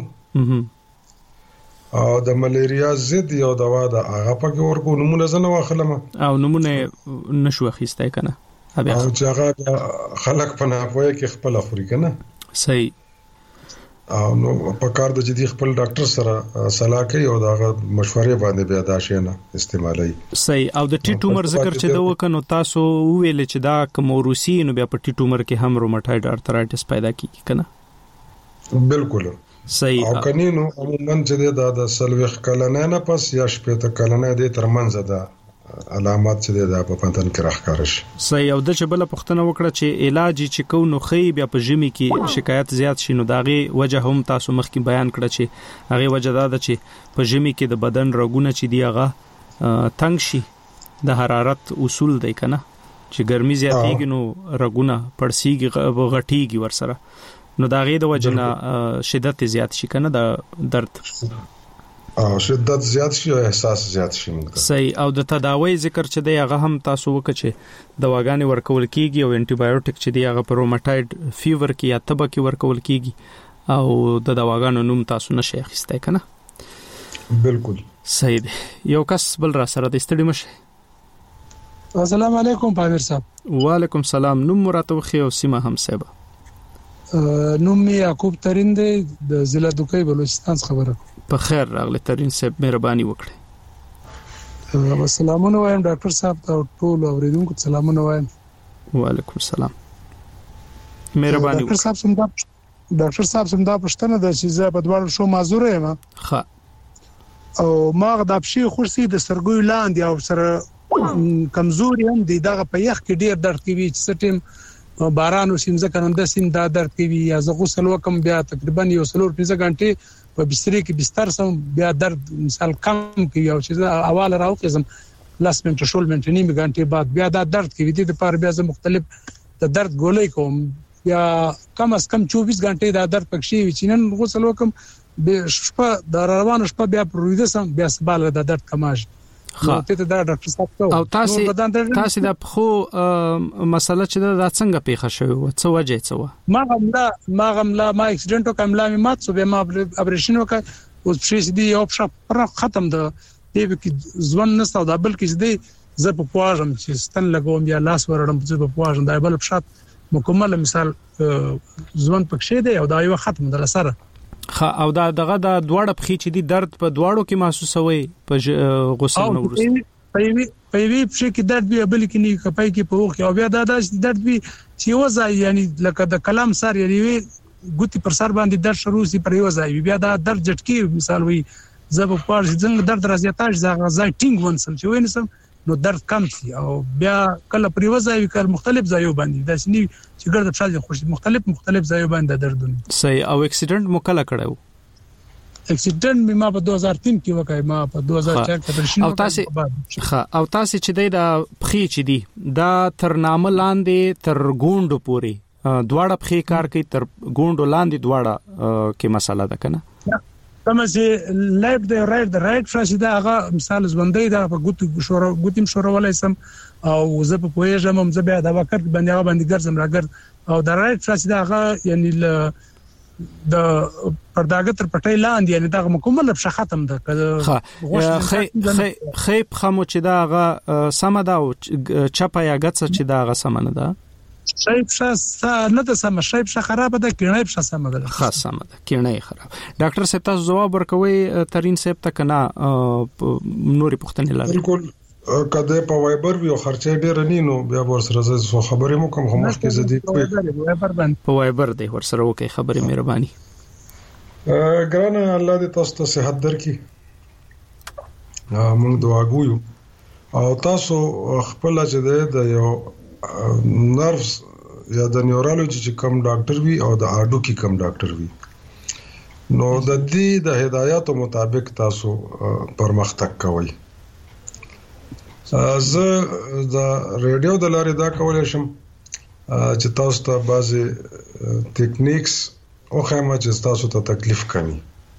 او د ملیریا ضد یو دوا د هغه پکې ورکو نمونه زنه واخلم او نمونه نشو اخیسته کنه او چې هغه خلک په نه پوهه کې خپل خوري کنه صحیح او نو په کار د جدي خپل ډاکټر سره صلاح کوي او داغه مشورې باندې بیا دا شي نه استعمالي صحیح او د ټي ټومر ذکر چې دا وکنو تاسو ویل چې دا کوموروسی نو بیا په ټي ټومر کې هم روماتایډ ارثرایټس پیدا کیږي کنه بالکل صحیح او کنينو عموما چې دا د سلوخ کلنه نه پس یا شپته کلنه د ترمنځ ده علامات چې د په پنتن کې راخاره شي صحیح او د چبله پښتنه وکړه چې علاج چې کو نو خي بیا په جمی کې شکایت زیات شي نو داغه وجه هم تاسو مخکې بیان کړه چې هغه وجه دا ده چې په جمی کې د بدن رګونه چې دی هغه تنگ شي د حرارت اصول دی کنه چې ګرمي زیاتېږي نو رګونه پړسیږي غټيږي ورسره نو داغه د وجه نه شدت زیات شي کنه د درد او شدت زیات شي او احساس زیات شي موږ صحیح او د تداوی ذکر چې دی هغه هم تاسو وکړي چې دواګانې ورکول کیږي او انټي بایوټیک چې دی هغه پر روماتایډ فیور کې یا تبه کې ورکول کیږي او د دواګانو نوم تاسو نشئ اخیسته کنه بالکل صحیح دی یو کس بل را سره د استړي مشه السلام علیکم پامیر صاحب وعلیکم السلام نوم مراتب خو سیمه هم صاحب نوم می یعقوب ترین دی د ضلع دوکۍ بلوچستان خبره په خیر راغله ترين صاحب مهرباني وکړئ سلامونه وایم ډاکټر صاحب او ټول اوریدونکو سلامونه وایم وعلیکم السلام مهرباني ډاکټر صاحب سمدا ډاکټر صاحب سمدا پښتنه د چې زه په دوړ شو معذور یم ښه او ما غدا پشي خورسي د سرګوي لاندې او سره کمزوري هم دي دغه په یخ کې ډیر درد کوي چې سټیم باران او سیمزه کنم د سیم دا درد کوي یا زه غسل وکم بیا تقریبا یو سلور پنځه غنټه په بستر کې بستر سم بیا درد مثال کم کوي او چې اول راوخم لاس منټ شول منټ نیمه غنټه بعد بیا دا درد کوي د لپاره بیا زه مختلف د درد ګولې کوم بیا کم از کم چوبیس غنټه دا درد پکشي وي چې نن غسل وکم به شپه د روانو شپه بیا پرویده سم بیا سباله د درد کماش ته دا ډاکټر صاحب او تاسو تاسو د خو مسله چې دا څنګه پیښه شوی و څه وجه څه و ما غملا ما غملا ما اکسیډنټ وکملا می مات سو به ما اپریشن وکړ اوس پرې دې یو شپ ختم ده دې کې ځوان نسته دا بلکې دې زه په پواژم چې ستن لګوم یا لاس ورړم په پواژم دا بل شپ مکمل مثال ځوان پکښې دی او دا یو ختم ده سره خا او دا دغه د دوړه پخې چې دي درد په دواړو کې محسوسوي په غسل نو ورسته پېوی پېوی چې کې درد به بل کې نه کپای کې په وخت او بیا دا د درد به چې وځي یعنی لکه د کلام سر یعنی وي ګوتی پر سر باندې درد شروع سي پر وځي بیا دا درد جټکی مثال وي زب په څنګه درد راځي دا ځای ټینګ ونسل چې وینسم نو درد کم شي او بیا کله پر وځي کله مختلف ځایو باندې دا سني چې ګرځي په شاله خوش مختلف مختلف ځایو باندې دردونه صحیح او اکسیډنټ مکله کړو اکسیډنټ ما په دوه هزار تین کې وکای ما په دوه هزار چار کې پرشین او تاسو او تاسو چې د پخې چې دي دا تر نامه لاندې تر ګوندو پوري دواړه پخې کار کوي تر ګوندو لاندې دواړه کې مسله ده کنه کومه چې لایب د رائټ د رائټ فراشیدا هغه مثال ژوندۍ دا په ګوتو شورو ګوتیم شورو ولای سم او زه په پوهېږم هم زه بیا دا وکړ باندې هغه باندې ګرځم راګر او د رائټ فراشیدا هغه یعنی د پرداګه تر پټای لاندې یعنی دا مکمل په ختم ده خې خې خې خمو چې دا هغه سم ده او چپا یا غڅ چې دا هغه سم نه ده شایب شاس نه ده سم شایب ش خراب ده کینای په سم ده خاص سم ده کینای خراب ډاکټر صاحب تاسو جواب ورکوي ترين صاحب ته کنا نوري پښتنه لري بالکل کده په وایبر ویو خرچه ډیر نه نو بیا ورسره زه خبرې مو کوم هم کې زدي کوي په وایبر دی ورسره وکي خبرې مهرباني ګرانه الله دې تاسو ته صحت درکړي موږ دعا کوو او تاسو خپل چې د یو نرفز یا د نیورولوژي چې کوم ډاکټر وي او د اډو کې کوم ډاکټر وي نو د دې د هدایاتو مطابق تاسو پرمختګ کوئ زه د ریډیو د لارې دا کولای شم چې تاسو ته بعضي ټیکنیکس او خامہ چې تاسو ته تکلیف کوي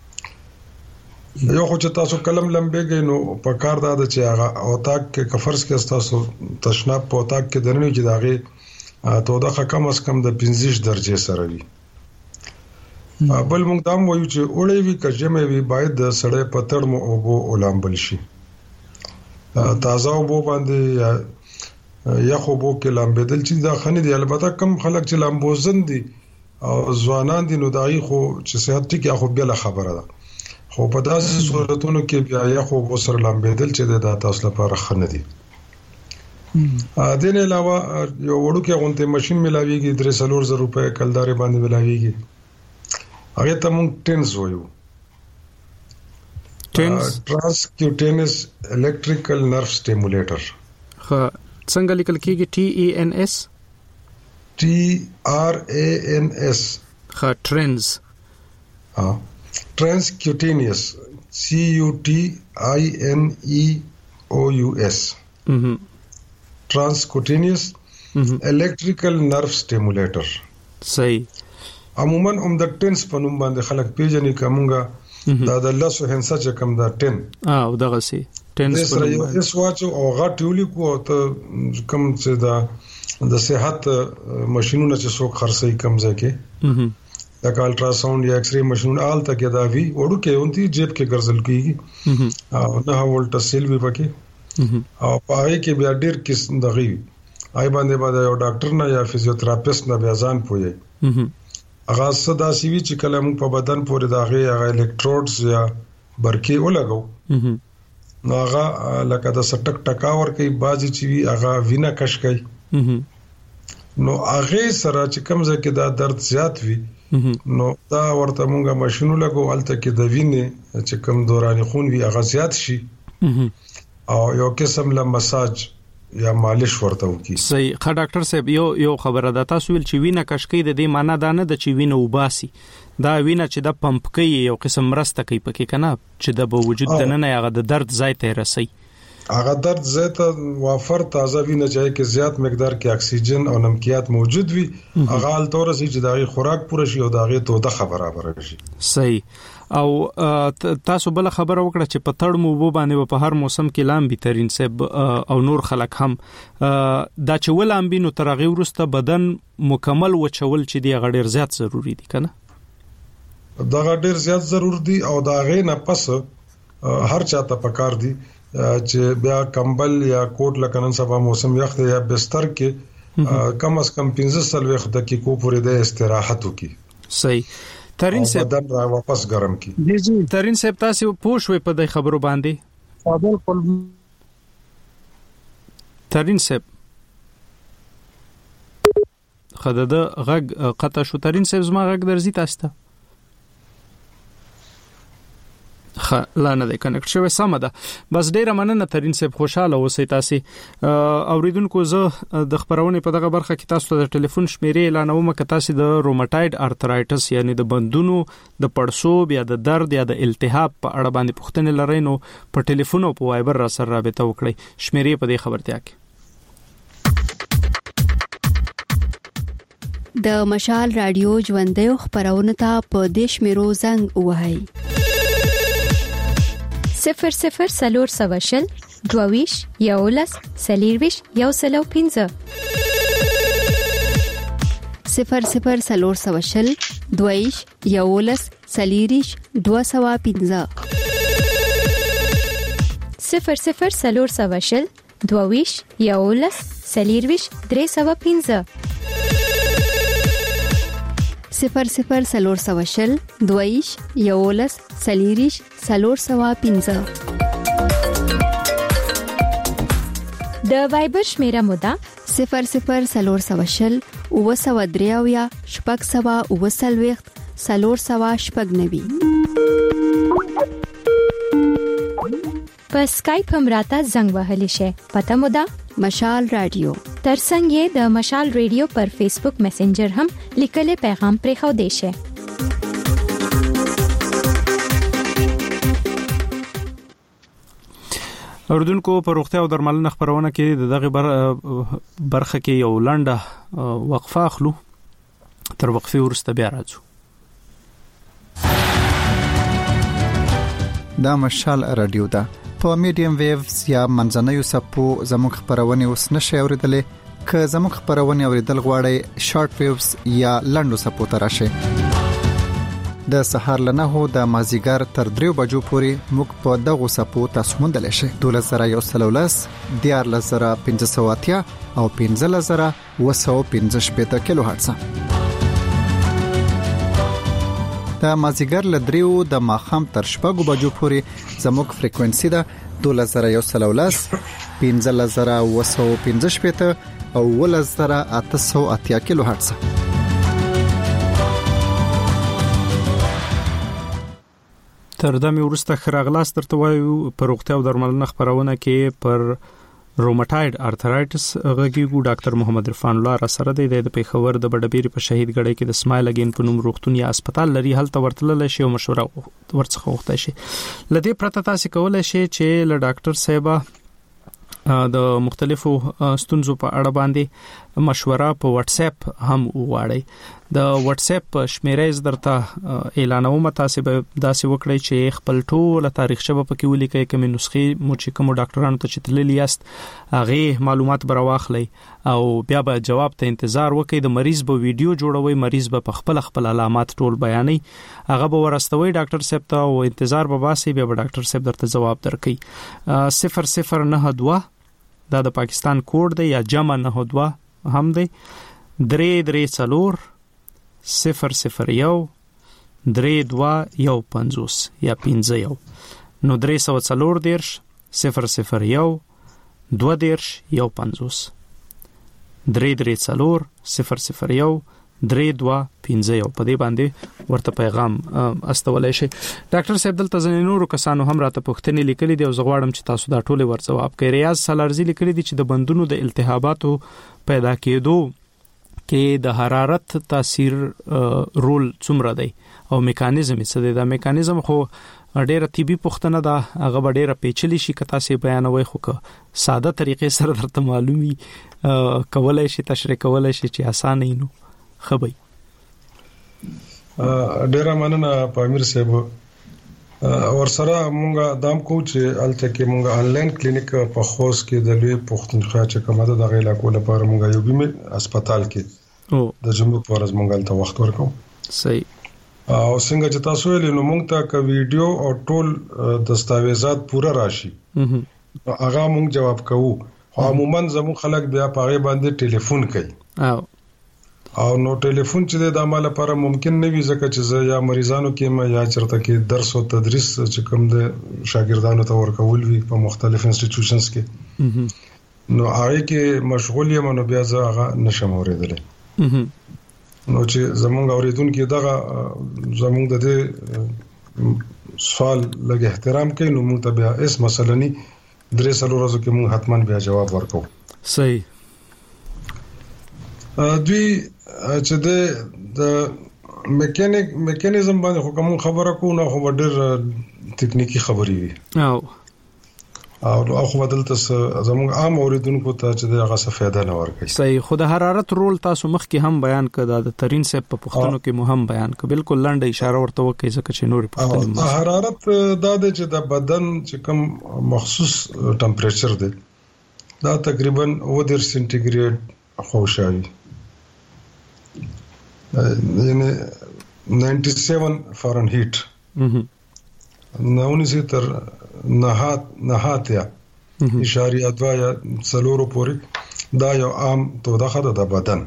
یو خو چې تاسو کلم لمبېږئ نو په کار دا د چې هغه او تاک کې کفرس کې تاسو تشناب په تاک کې درنه چې داغه تو دغه کم اس کم د پنځه درجه سره وي بل موږ دا وایو چې اورې وی کجمه وی باید د سړې پتړ مو او بو اولامبل شي تازه وبو باندې یا خو بو کې لامبېدل چې دا خني دی البته کم خلک چې لامبوزن دي او ځوانان دي نو دای خو چې صحت کې خو بل خبره ده خو په داسې صورتونو کې بیا یا خو وسره لامبېدل چې د تاسو لپاره خنه دي ا دین علاوه یو وړو کې غونته ماشين ملاويږي درې سلور زره روپے کلدارې باندې ملاويږي هغه ته مونږ ټینز وایو ټینز ترانسکیوټینس الکتریکل نرف سټیمولیټر خو څنګه لیکل کېږي ټي ای ان اس ټي آر ای ان اس خو ټرینز ها Transcutaneous C U T I N E O U S mhm Transcutaneous electrical nerve stimulator صحیح عموما هم د ټنس په نوم باندې خلک پیژني کومه دا د لاسو هنسا چې کوم دا ټن او دغه سي ټنس په نوم باندې اس واچو او غټیولي کو ته کوم چې دا د صحت ماشينونه چې څوک خرڅي کم ځکه mhm لکه الټرا ساوند یا ایکس ری ماشين آل تک دا وی وړو کې اونتي جیب کې ګرځل کیږي او نه ولټ سیل وی پکې او پای کې بیا ډیر کس دغه آی باندې باندې یو ډاکټر نه یا فزیوتراپیست نه بیا ځان پوي هغه صدا سی وی چې کله موږ په بدن پورې داغه هغه الکتروډز یا برقي ولګو نو هغه لکه د سټک ټکاور کوي بازي چې وی هغه وینا کش کوي نو هغه سره چې کوم ځکه دا درد زیات وي نو دا ورته مونږه ماشينو لګو الته کې د وینې چې کوم دوران خون وی هغه زیات شي او یو قسم له مساج یا مالش ورته وکي صحیح ښه ډاکټر صاحب یو یو خبره ده تاسو ویل چې وینه کشکې د دې معنی دا نه د چې وینه وباسي دا وینه چې د پمپ کوي یو قسم رسته کوي پکې کنه چې د وجود د نه نه هغه د درد ځای ته رسي هغه درد زیاته وافر تازه وینه چاهي کې زیات مقدار کې اکسیجن او نمکیات موجود وي هغه حال تور سي چې داغي خوراک پوره شي او داغي توده خبره برابر شي. صحیح. او تاسو بل خبره وکړه چې په تړ مو وو باندې په هر موسم کې لامبي ترين سب او نور خلک هم دا چې ولامبي نو ترغه ورسته بدن مکمل وچول چې دی غډیر زیات ضروری دي کنه. دا غډیر زیات ضرور دي او دا غي نه پس هر چاته پکار دي چې بیا کمبل یا کوټ لکنن سبا موسم یخ یا بستر کې کم از کم پنځه سل وخت دقیقو پورې د استراحت وکي. صحیح. ترين سب بدن را واپس ګرم کی. جی جی ترين سب تاسو پوښوي په دې خبرو باندې. بالکل. ترين سب خداده غږ قطع شو. ترين سب زما غږ درځي تاسو ته؟ خ لا نه دی کنیکټ شوی سم ده. بس ډیره مننه ترين سب خوشاله اوسئ تاسو. اوریدونکو زه د خبرونه په دغه برخه کې تاسو ته د ټلیفون شمیرې اعلانوم ک تاسو د روماتایډ ارترایټس یعنی د بندونو د پړسوب یا د درد یا د التهاب په اړه باندې پوښتنه لرئ نو په ټلیفون او په وایبر را سره رابطه وکړئ. شمیرې په دې خبرتیا کې د مشال رادیو ژوندې خبرونه ته په دیش میرو زنګ وهاي صفر صفر سلور سواشل دویش یولس سلیرویش یو سلو پینځه صفر صفر سلور سواشل دویش یولس سلیریش دو سوا پینځه صفر صفر سلور سواشل دویش یولس سلیرویش درې سوا پینځه صفر صفر سلور سواشل دویش یولس سلیریش سلور سوا پینځه د وایبر شمیره مودا صفر صفر سلور سواشل او سوا دریاویا شپږ سوا او سلويخت سلور سوا شپږ نوي په اسکایپ هم راته زنګ وهلی شي. پته مودا مشال رادیو ترڅنګ د مشال رادیو پر فیسبوک میسنجر هم لیکل پیغام پرې خو دی شي. اوردونکو په روغتیا او درملنه خبرونه کې دغه برخه کې یو لنډه وقفه اخلو. تر وقفې وروسته بیا راځو. دا مشال رادیو ده په میډیم ویوز یا منځنوي سپو زموږ خبرونه اوس نشي اوریدلې. که زموږ خبرونه اوریدل غواړئ شارټ ویوز یا لنډو سپو تراشه. د سحر لنه هو د مازیګر تر دریو بجو پورې موږ په دغه سپو تاسو مونږ شي. دولس زره یو سلولس دیار لزره پنځه سوه اتیا او پنځه لزره وسو پنځه شپږ کیلو هرتز. د مازیګر لدریو د ماخام تر شپږ بجو پورې زموږ فریکوئنسي ده دولس زره یو سلولس پنځه لزره وسو پنځه شپږ او ولس زره اته سوه اتیا کیلو هرتز. تر دمه ورسته خراغلاس درته وایو په روغتیا او درملنه خبرونه کې پر روماتایډ ارترایټس غږیږو. ډاکټر محمد عرفان الله را سره دی د پیښور د بډبيري په شهید غړي کې د سمایل اگین په نوم روغتون یا هسپتال لري. هلته ورتلل شي او مشوره ورڅخه وخته شي. لدې پرته تاسو کولای شئ چې له ډاکټر صاحب د مختلفو ستونزو په اړه باندې مشوره په واتس اپ هم وواړئ. د واتس اپ شمیرې درته اعلانوم. تاسو به داسې وکړئ چې خپل ټول تاریخچه په کې ولیکئ. کوم نسخې مو چې کوم ډاکټرانو ته چتللی است هغه معلومات برواخلئ او بیا به جواب ته انتظار وکړئ. د مریض به ویډیو جوړوي. مریض به خپل خپل علامات ټول بیانوي. هغه به ورستوي ډاکټر صاحب ته او انتظار به باسي. بیا به ډاکټر صاحب درته جواب درکړي. صفر صفر نه دوه دا د پاکستان کوډ دی یا جمع نه دوه هم دی. درې درې څلور صفر صفر یو درې دوه یو پنځوس یا پنځه یو نو درې سوه څلور دیرش صفر صفر یو دوه دیرش یو پنځوس درې درې څلور صفر صفر یو درې دوه پنځه یو په دې باندې ورته پیغام استولای شي. ډاکټر صاحب دلته ځنې نورو کسانو هم راته پوښتنې لیکلې دي او زه غواړم چې تاسو دا ټول ورځواب کړئ. ریاض سالارزي لیکلي دي چې د بندونو د التهاباتو پیدا کېدو کې د حرارت تاثیر رول څومره دی او میکانیزم څه دی. دا میکانیزم خو ډېر طبي پوښتنه ده، هغه ډېر پیچلې شي کته سي بیانوي، خو که ساده طریقې سره درته معلومي کولای شي تشریح کولای شي چې اسانه نو خبي. ډېر مننه پامیر صاحب. اور سره مونږه دام کو چې الته کې مونږه آنلاین کلینیک په خوست کې د لوی پښتونخوا چې کومه ده د غیلا کوله پر مونږه یو بیمه هسپتال کې او د جمعې پر ورځ مونږه ته وخت ورکو. صحیح. او څنګه چې تاسو ویل نو مونږ ته کا ویډیو او ټول دستاویزات پورا راشي هغه مونږ جواب کوو. عموما زمو خلک بیا پاره باندې ټلیفون کوي او او نو ټلیفون چې د عمل لپاره ممکن نه وي ځکه چې زه یا مریضانو کې ما یا چرته کې درس او تدریس چې کوم د شاګردانو ته ورکول وي په مختلف انسټیټیوشنز کې نو هغه کې مشغول یم نو بیا زه هغه نشم اوریدل. نو چې زمونږ اوریدونکو دغه زمونږ د دې سوال لږ احترام کوي نو موږ ته بیا اس مسله نه درې سلو ورځې کې موږ حتمان بیا جواب ورکو. صحیح. دوی چې د میکانیک میکانیزم باندې خو کوم خبره کو نه خو ډېر تکنیکی خبرې وي او او خو بدلته زموږ عام اوریدونکو ته چې دغه څه فائدہ نه ورکړي. صحیح. خو د حرارت رول تاسو مخ کې هم بیان کړه، د ترين سه په پښتنو کې مهم بیان کړه، بالکل لاندې اشاره ورته وکړي ځکه چې نور پښتنو حرارت دا د چې د بدن چې کوم مخصوص ټمپریچر دی دا تقریبا اوه سنټیګریډ خوشاوي یعنی نائنٹی سیون فارنهیټ نونسی تر نهات نهاتیا اشاریه دوا یا څلورو پورې دا یو عام توده ده د بدن.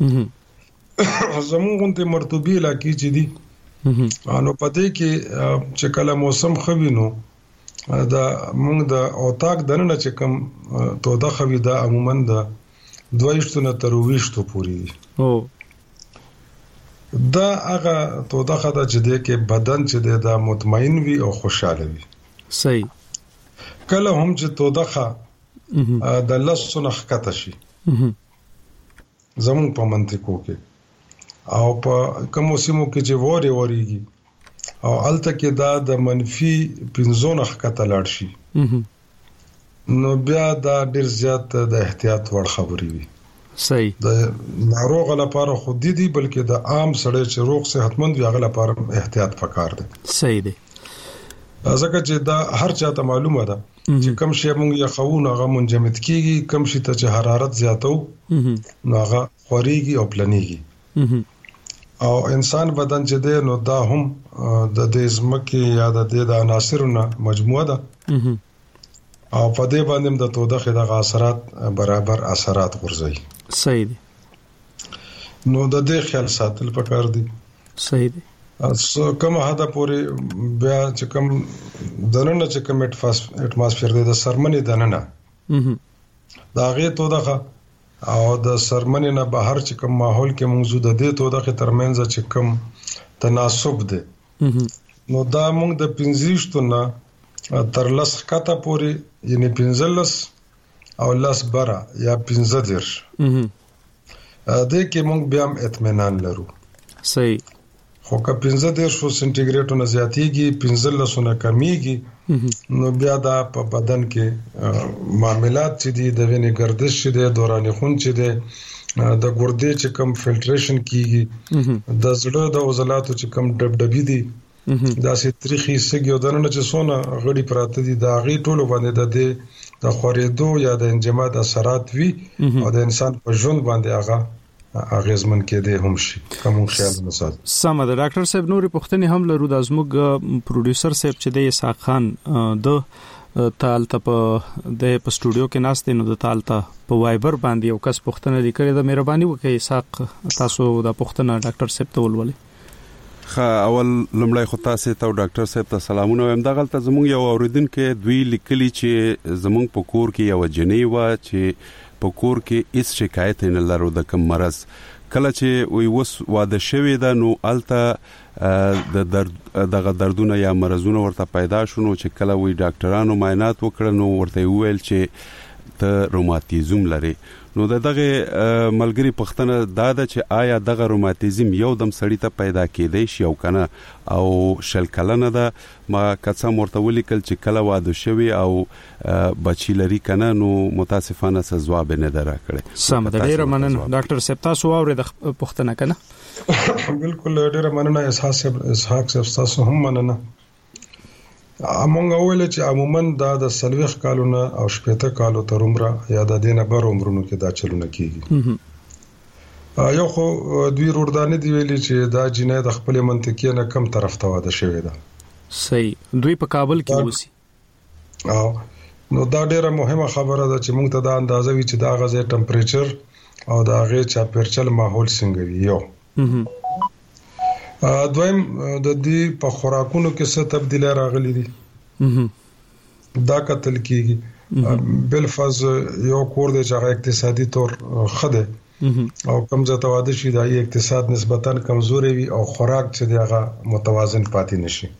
زموږ ته مرطوبي علاقې چې دي انو پدې کې چې کله موسم خوینو دا موږ د اوتاک دنه چې کم توده خوي دا عموما د دویشتو نه تر ویشتو پورې او دا هغه توده خدا چې د کې بدن چې د مطمئن وي او خوشاله وي. صحیح. کله هم چې توده خا د لسونه خکته شي زمون په منطقو کې او په کوم سیمو کې چې ووري وریږي او الته کې دا د منفي پنځونه خکته لاړ شي نو بیا دا ډیر زیات د احتیاط وړ خبرې وي. صحیح. د ناروغ لپاره خو دي دي بلکې د عام سړی چې روغ صحتمند وي هغه لپاره احتیاط پکار دی. صحیح دی. ځکه چې دا هر چاته معلومه ده چې کم شی موږ یې خو نه هغه منجمد کیږي، کم شي ته چې حرارت زیاتو نو هغه خوريږي او پلنيږي او انسان بدن چې دی نو دا هم د دې زمکه یا د دې د عناصرونو مجموعه ده او په دې باندې د توده خدای اثرات برابر اثرات غورځي. صحیح دی. نو د دې خیال ساتل پکار دي. صحیح دی. سو کوم هدا پورې بیا چې کوم دننه چې کوم اټماسفیر دی د سرمنې دننه دا غي توده او د سرمنې نه بهر چې کوم ماحول کې موجود دی توده ترمنځ چې کوم تناسب دی نو دا موږ د پنځه نه تر لس کته پورې یعنی پنځلس او لس برا یا پنځه درش دې کې موږ بیا اطمینان لرو. صحیح. خو که پنځه درش سنټیګریډ نه زیاتېږي پنځلس نه کمیږي نو بیا دا په بدن کې معاملات چې دي د وینې گردش چې دي دوران خون چې دي د ګردې چې کم فلټریشن کیږي د زړه د عضلاتو چې کم ډبډبي دي دا سي تاریخي سګیو دنه چې سونه غړي پراته دي دا غي ټولو باندې د د خورېدو یا د انجماد اثرات وي او د انسان په ژوند باندې هغه اغیزمن کې دي هم شي کوم خیال مسات. سم ده. ډاکټر صاحب نورې پوښتنې هم لرو د ازموګ پروډوسر صاحب چې د اسحاق خان د تالته په د په سټوډیو کې ناشته نو د تالته په وایبر باندې یو کس پوښتنه لیکلې ده، مهرباني وکړئ اسحاق تاسو دا پوښتنه ډاکټر صاحب ته ولولئ. خا اول لمړی خو تاسو ته ډاکټر صاحب ته سلامونه وایم. دا غلطه زموږ یو اوریدونکو دوی لیکلي چې زموږ په کور کې یو جنې و چې په کور کې هیڅ شکایت نه لرو د کوم مرز، کله چې وي وس واده شوی دا نو الته د درد دغه دردونه یا مرزونه ورته پیدا شونه چې کله وي ډاکټرانو معاینات وکړ نو ورته ویل چې ته روماتیزم لري نو دغه ملګری پښتنه دا ده چې آیا دغه روماتیزم یو دم سړی ته پیدا کېدای شي او کنه او شل کلنه ده ما کڅه مرتولي کل چې کله واده شوی او بچی لري کنه نو متاسفانه څه جواب نه درکړي سم ده ډیره مننه ډاکټر صاحب تاسو اورید پښتنه کنه بالکل ډیره مننه اسحاق اسحاق صاحب تاسو هم مننه امونږ اول چې عموما دا د سلويخ کالونه او شپږ کالو تر عمره یا د دینه بر عمرونو کې دا چلونه کیږي یو خو دوی روردانه دی ویلي چې دا جنې د خپل منطقې نه کم طرف ته واده شوی ده صحیح دوی په کابل کې اوسي او نو دا ډیره مهمه خبره ده چې موږ ته دا اندازه وی چې دا غزه ټمپریچر او دا غي چاپیرچل ماحول څنګه وي یو دویم د دې په خوراکونو کې څه تبدیلی راغلي دي دا کتل کیږي بل فاز یو کور دی چې اقتصادي تور خده او کمزه تواده شي د اقتصاد نسبتا کمزوري وي او خوراک چې دغه متوازن پاتې نشي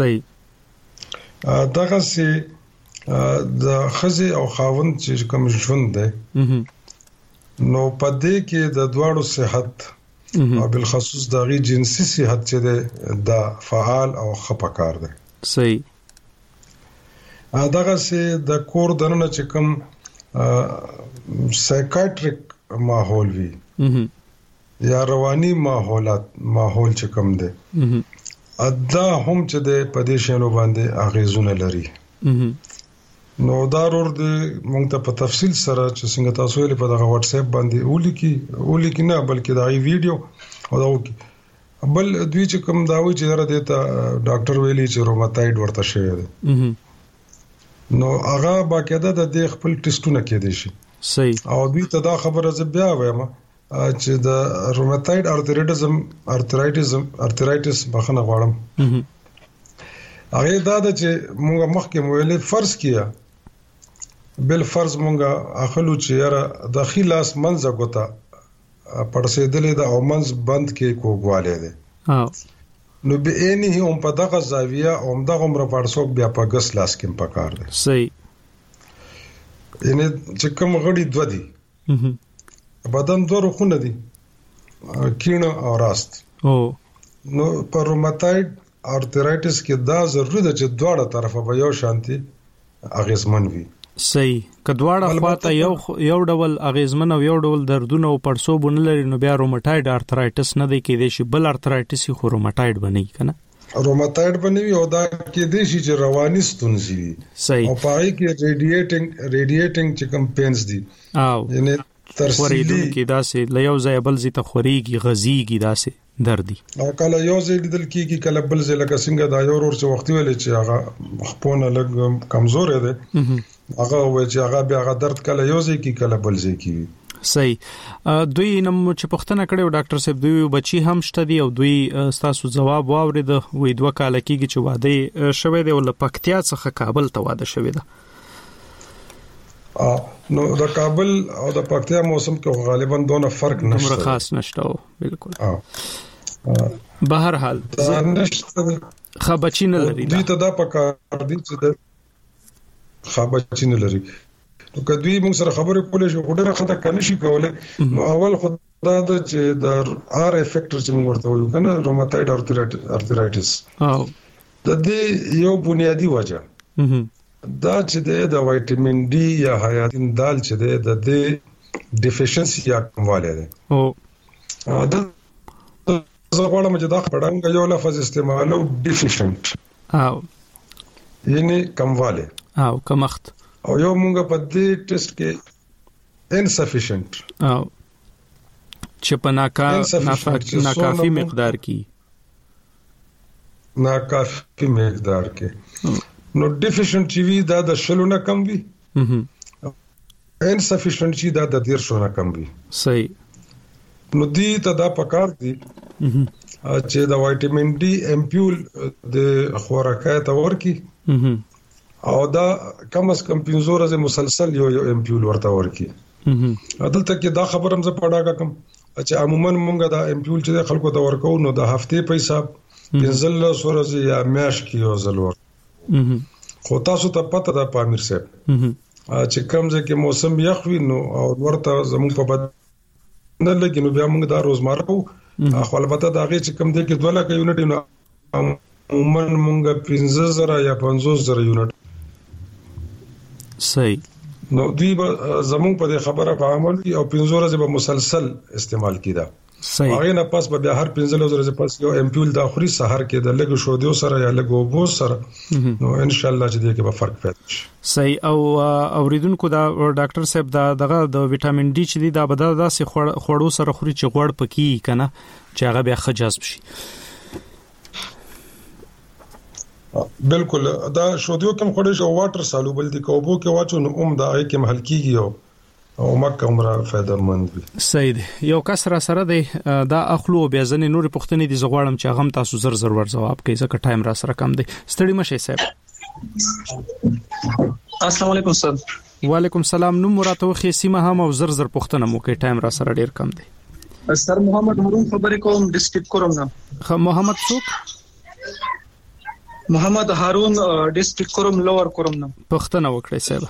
صحیح دغه سي د خزي او خاوند چې کوم ژوند دی نو پدې کې د دواړو صحت او بالخصوص د غي جنسي صحت چې ده د فعال او خپکار ده صحیح دغه سي د کور دنه چې کوم سایکیاټریک ماحول وي یا رواني ماحولات ماحول چې کوم ده ادا هم چې ده پدې شنو باندې اغیزونه لري نو دا ور دي موږ ته په تفصیل سره چې څنګه تاسو له په دغه واتس اپ باندې ولیکي ولیکي نه بلکې دا ای ویډیو او دا وکي بل دوی چې کوم دا وی چې راته ته ډاکټر ویلي چې روماتایډ ورته شوی دی نو هغه باقاعده د دې خپل ټیسټونه کېدي شي صحیح او دوی ته دا خبره ز بیا وایم چې د روماتایډ ارتریټیزم ارترایټیزم ارترایټس بخنه غواړم هغه دا چې موږ مخکې ویلې فرض کیا بل فرض مونږه اخلو چې یاره د خلاص منځه کوتا پړسېدلې د او منځ بند کې کوګواله ده نو به اني هم په دغه زاویه او دغه عمر پړسوک بیا په ګس لاس کې پکار ده صحیح ان چې کوم غړي دو دي بدن دوه رخونه دي کینه او راست او نو پر روماتایډ ارترایټس کې دا ضروري ده چې دواړه طرفه به یو شانتي اغیزمن وي صحیح کډواړه خواته یو یو ډول اغیزمن او یو ډول دردونه او پړسو بونه لري نو بیا روماتایډ ارترایټس نه دی کېدای شي بل ارترایټس خو روماتایډ بنئ کنه روماتایډ بنوي او دا کېدای شي چې رواني ستونزې وي او پای کې ریډیټینګ ریډیټینګ چې کم پینز دي او یعنی ترسیلی کې داسې لیو ځای بل زی ته خوريږي غزيږي داسې دردي او کله یو ځای لیدل کېږي کله بل ځای لکه څنګه دا یو ور څه وخت ویل چې هغه خپونه لګ کمزور دی هغه و چې هغه بیا هغه درد کله یو ځای کې کله بل ځای کې صحیح دوی نم چې پښتنه کړو ډاکټر صاحب دوی بچي هم شته دي او دوی تاسو جواب واورید وې دوه کال کېږي چې واده شوه دی ول پکتیا څخه کابل ته واده شوه دی نو د کابل او د پکتیا موسم کې غالبا دونه فرق نشته عمر خاص نشته بالکل بهر حال نشته خبچینه لري دوی ته دا پکار دي چې د خبچینه لري نو کدوې موږ سره خبرې کولې شو ډېر خطا کنه شي کوله نو اول خدای دا چې د ار افیکټر چې موږ ورته وایو کنه روماتایډ ارترایټس او د دې یو بنیادی وجه دا چې د وټامین ډي یا حیاتین دال چې د د ډیفیشنسي یا کمواله ده او دا زغړم چې دا پړنګ یو لفظ استعمالو ډیفیشنت او یعنی کمواله او کمخت او یو مونږ په دې ټیسټ کې انسفیشنت او چې په ناکا ناکافي مقدار کې ناکافي مقدار کې نو ډیفیشنت چې وی دا د شلو نه کم وي انسفیشنت چې دا د ډیر شلو نه کم وي صحیح نو دی ته دا پکار دي چې دا وټامین ډي امپیول د خوراکای ته ورکی او دا کم از کم پنځه ورځې مسلسل یو یو امپیول ورته ورکی عدالت کې دا خبر هم زه پڑھا کوم چې عموما مونږ دا امپیول چې خلکو ته ورکو نو د هفته په حساب پنځه ورځې یا میاش کې یو ځل ور خو تاسو ته پته ده پامیر صاحب چې کوم ځکه موسم یخ وي نو او ورته زموږ په بدن لګي نو بیا موږ دا روزمره کوو خو البته دا غي چې کوم دي کې دوه لکه یونټ نو عموما موږ پنځه زره یا پنځوس زره یونټ صحیح نو دوی زموږ په خبره په عمل کې او پنځه ورځې به مسلسل استعمال کیدا صحیح هغه نه پاس به هر پنځه ورځې پاس یو امپول د اخري سحر کې د لګو شو دیو سره یا لګو بو سره نو ان شاء الله چې دې کې به فرق پیدا شي صحیح او اوریدونکو دا ډاکټر صاحب دا دغه د وټامین ډي چې دی دا به داسې خوړو سره خوري چې غوړ پکې کنه چې هغه بیا ښه جذب شي بالکل دا شودیو کوم خوري چې واټر سالوبل دي کوبو کې واچو نو اوم دا ای کې محل کیږي او مکه عمره فائدہ مند وي صحیح دی یو کس را سره دی دا اخلو بیا ځنې نور پښتنې دي زغړم چې هغه تاسو زر زر ور جواب کوي ځکه ټایم را سره کم دی ستړي مشه صاحب السلام علیکم سر وعلیکم السلام نو مراته خو سیمه هم او زر زر پښتنه مو کې ټایم را سره ډیر کم دی سر محمد هارون خبرې کوم ډیسټریکټ کوم نه محمد څوک محمد هارون ډیسټریکټ کوم لوور کوم نه پښتنه وکړی صاحب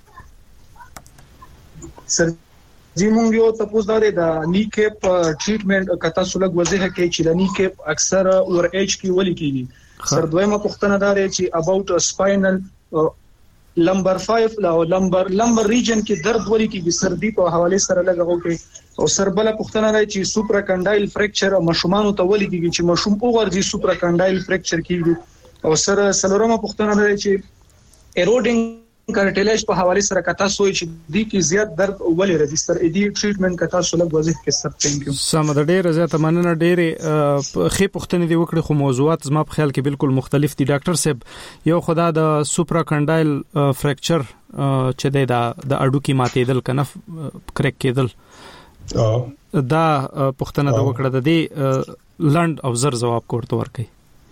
سر جی مونږ یو تاسو دا د نیکپ ټریټمنټ کته سولګ وضاحت کوي چې د نیکپ اکثر اور ایج کې ولي کیږي سر دویمه پښتنه دا دی چې اباوت سپاینل لمبر پنځه لا لمبر لمبر ریجن کې درد ولي کیږي سردی په حواله سره لګاو کې او سربله پښتنه دی چې سوپرا کنډایل فریکچر مشومانو ته ولي کیږي چې مشوم اوغورځي سوپرا کنډایل فریکچر کیږي او سره سلورمه پښتنه دی چې ایروډینګ کارټیلیج په حواله سره کتا سوې چې دی کې زیات درد ولې رجستر ایدي ټریټمنټ کتا سولګ وظیف کې سر ثانک یو سم د ډېر زیات مننه ډېر خې پښتنې دی وکړي خو موضوعات زما په خیال کې بالکل مختلف دي ډاکټر صاحب یو خدا د سوپرا کنډایل فریکچر چې دی د اډو کې ماتېدل کنه کریک کېدل دا پښتنه د وکړه د دې لند او زر جواب کوړته ورکي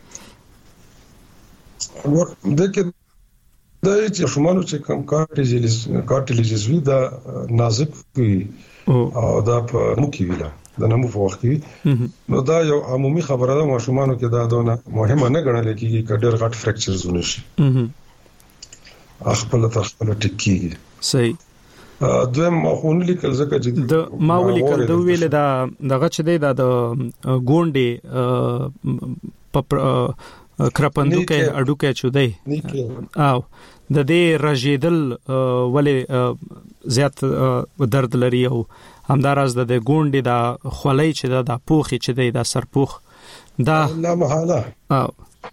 دغه دا چې شمالو چې کوم کارټیلیجز کارټیلیجز وی دا نازک وي او دا په مخکې ویلا دا نمو په وخت کې نو دا یو عمومي خبره ده ماشومانو کې دا دونه مهمه نه ګڼل کېږي کډر غټ فریکچرز ونشي خپل تر خپل ټکیږي صحیح دویم مخون لیکل زکه چې د ما ولیکل د ویل دا دغه چې دی دا د ګونډي په کرپندوکه اډوکه چودای او د دې رژیدل ولې زیات درد لري او همداراز د ګونډي د خولۍ چې د پوخي چې د سرپوخ دا لا محاله او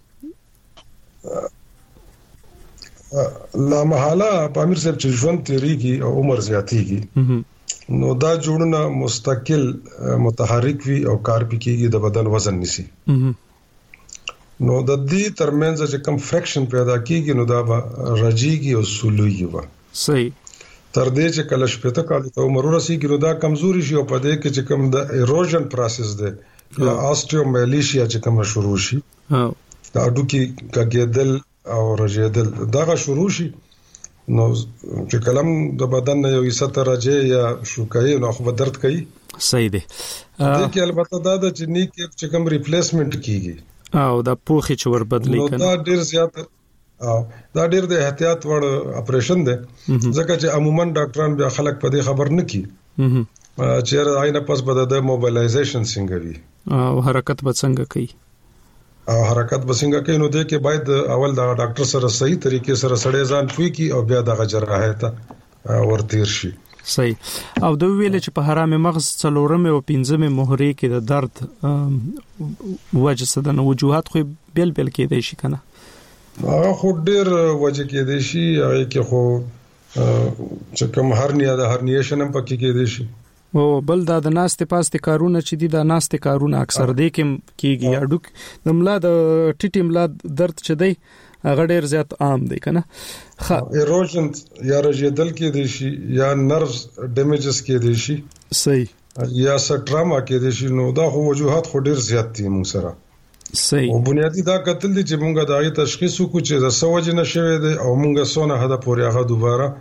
لا محاله پامیر صاحب چې ژوند تیریږي او عمر زیاتیږي نو دا جوړونه مستقل متحرک وي او کار پکېږي د بدن وزن نسی نو د دې ترمنځ چې کم فریکشن پیدا کیږي نو دا راځيږي او سولوي و صحیح تر دې چې کله شپته کال ته عمر ورسیږي نو دا کمزوري شي او په دې کې چې کم د ایروژن پروسس ده یا آستیومایلیشیا چې کم شروع شي او دا اډو کې کېدل او رژیدل دا شروع شي نو چې کلم د بدن یو حصہ ته راځي یا شوکای نو خو درد کوي صحیح ده دې کې البته دا د چې نیک چې کم ریپلیسمنت کیږي او دا پوخي چې ور بدلی کنه دا ډیر زیات او دا ډیر د احتیاط وړ اپریشن دی ځکه چې عموما ډاکټران بیا خلک په دې خبر نه کی چې راځي پس بده د موبایلایزیشن څنګه وي او حرکت به څنګه کوي او حرکت به څنګه کوي نو دې کې باید اول دا ډاکټر سره صحیح طریقې سره سړی ځان پوي کی او بیا د جراحت ته ورتیر شي صحیح او د ویل چې په حرام مغز څلورمه او پنځمه مهره کې د درد وجه سدن وجوهات خو بیل بیل کېدای شي کنه هغه خو ډیر وجه کېدای شي هغه کې خو چې کوم هرنیا د هرنیشن هم پکې کېدای شي او بل دا د ناستې پاستې کارونه چې دي د ناستې کارونه اکثر دې کې کېږي اډوک د ملا د ټټي ملا درد چې دی هغه ډیر زیات عام دی کنه ایروژن یا رژیدل کې دي شي یا نروز ډیمیجز کې دي شي صحیح یا سټراما کې دي شي نو دا خو وجوهات خو ډیر زیات دي موږ سره صحیح او بنیادی دا قتل دي چې موږ دا غي تشخیص وکړو چې د سوجي نشوي دي او موږ سونه هدا پورې هغه دوباره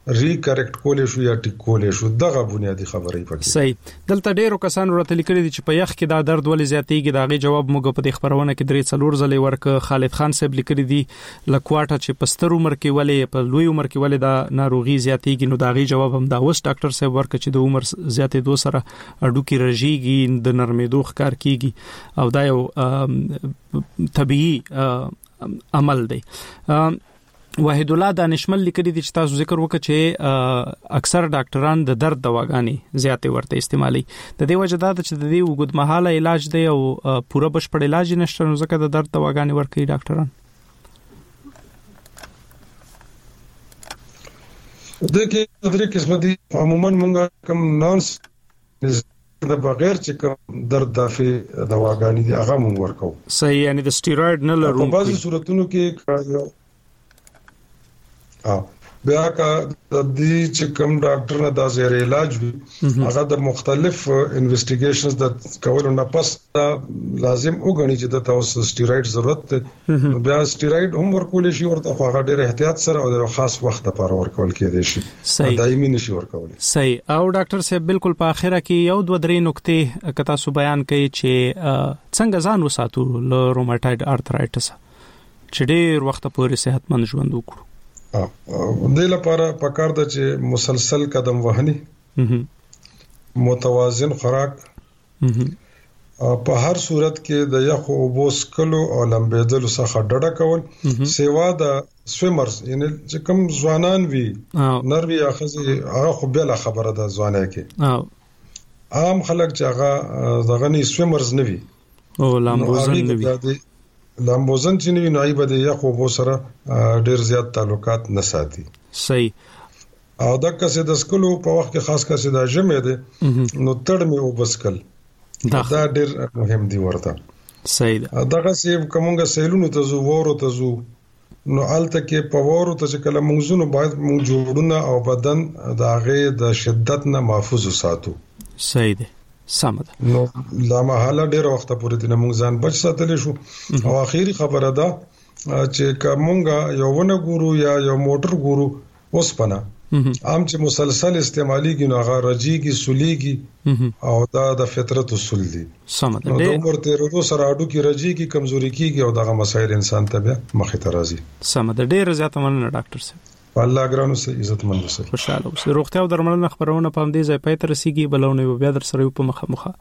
ریکریکټ کولې شو یا ټیک کولې شو. دغه بنیادی خبرې پکې. صحیح. دلته ډیرو کسانو راته لیکلي دي چې په یخ کې دا درد ولې زیاتېږي. دا غي جواب موږ په دې خبرونه کې درې څلور ځلې ورک. خالد خان صاحب لیکلي دي لکواټه چې په ستر عمر کې ولې په لوی عمر کې ولې دا ناروغي زیاتېږي. نو دا غي جواب هم دا وس ډاکټر صاحب ورک چې د عمر زیاتې دو سره اډو کې رژيږي د نرمېدو ښکار کیږي او دا یو طبيعي عمل دی. وحید الله دانشمل لیکلي دي چې تاسو ذکر وکړئ چې اکثر ډاکټران د درد دواګانې زیاتې ورته استعمالي. د دې وجه دا چې د دې وګدمحاله علاج دی او پوره بشپړ علاج نشته، نو ځکه د درد دواګانې ورکوي ډاکټران. دغه درې قسم دي. عموما موږ کوم نانس د بغیر چې کوم درد دافي دواګانې دي هغه موږ ورکو. صحیح. یعنی د سټیروید نه لرو. په بعضي صورتونو کې ها بیا کا د دې چې کوم ډاکټر نه دا زیر علاج وي هغه د مختلف انویسټیګیشنز د کولو نه پس لازم وګڼي چې د تاسو سټیروید ضرورت دی. بیا سټیروید هم ورکول شي ورته هغه ډېر احتیاط سره او د خاص وخت لپاره ورکول کېدای شي. دایمي نشي ورکول. صحیح. او ډاکټر صاحب بالکل په اخره کې یو دوه درې نقطې کتا سو بیان کړي چې څنګه ځان وساتو له روماتایډ ارترایټس چې ډېر وخت پورې صحتمند ژوند وکړو. د لپاره پکار د چې مسلسل قدم وهني، متوازن خوراک، په هر صورت کې د یخ او بوس کلو او لمبېدل څخه ډډه کول. سیوا د سویمرز یعنی چې کوم ځوانان وي نروي اخزي هغه خو بل خبره ده ځوانه کې عام خلک چې هغه دغه نه سویمرز نه وي او لامبوزن نه وي. لامبوزن چې نوی نوای بده یخ او بو سره ډیر زیات تعلقات نه ساتي. صحیح. او دا کسه د سکلو په وخت کې خاص کسه د جمع ده نو تړ می او بسکل دا ډیر مهم دی ورته. صحیح ده. دغه سی کومګه سیلونو ته زو ورو ته زو نو الته کې په ورو ته چې کله موږ باید موږ جوړونه او بدن د هغه د شدت نه محفوظ وساتو. صحیح ده. سمده. نو لا محاله ډیر وخت پورې د موږ ځان بچ ساتلی شو. او اخیری خبره ده چې کومګه یو ونه ګورو یا یو موټر ګورو اوس پنه عام چې مسلسل استعمالي کې نو هغه رجیږي سوليږي او دا د فطرت اصول دي. سمده. نو د عمر تیرو سره اډو کې رجیږي کمزوري کیږي او دغه مسایل انسان ته بیا مخې ته راځي. سمده. ډیر زیات مننه ډاکټر صاحب. الله ګرانو سه عزت مند اوسه. خوشاله اوسه. روغتیا او درملنه خبرونه په همدې ځای پای ته رسیدي. بلونه بیا در سره په مخه مخه.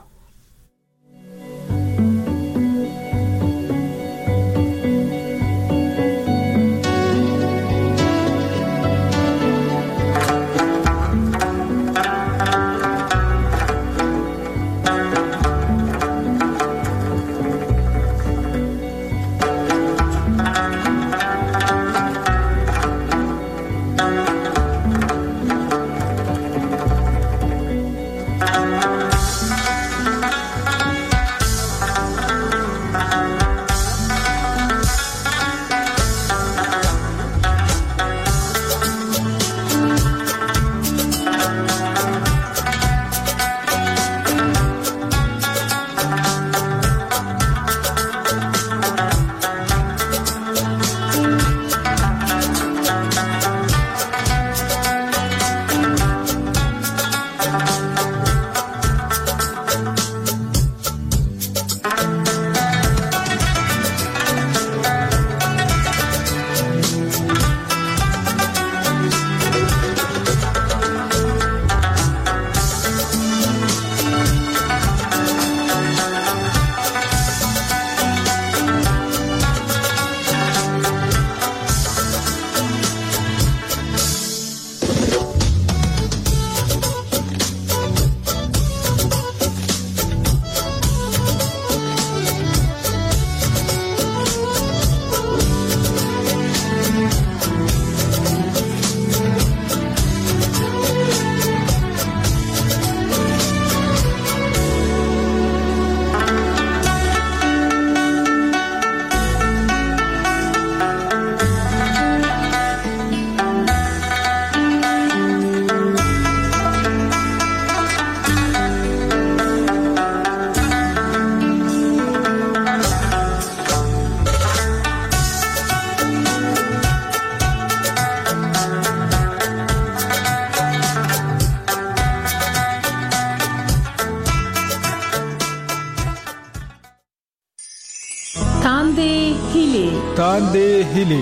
تاندې هلي.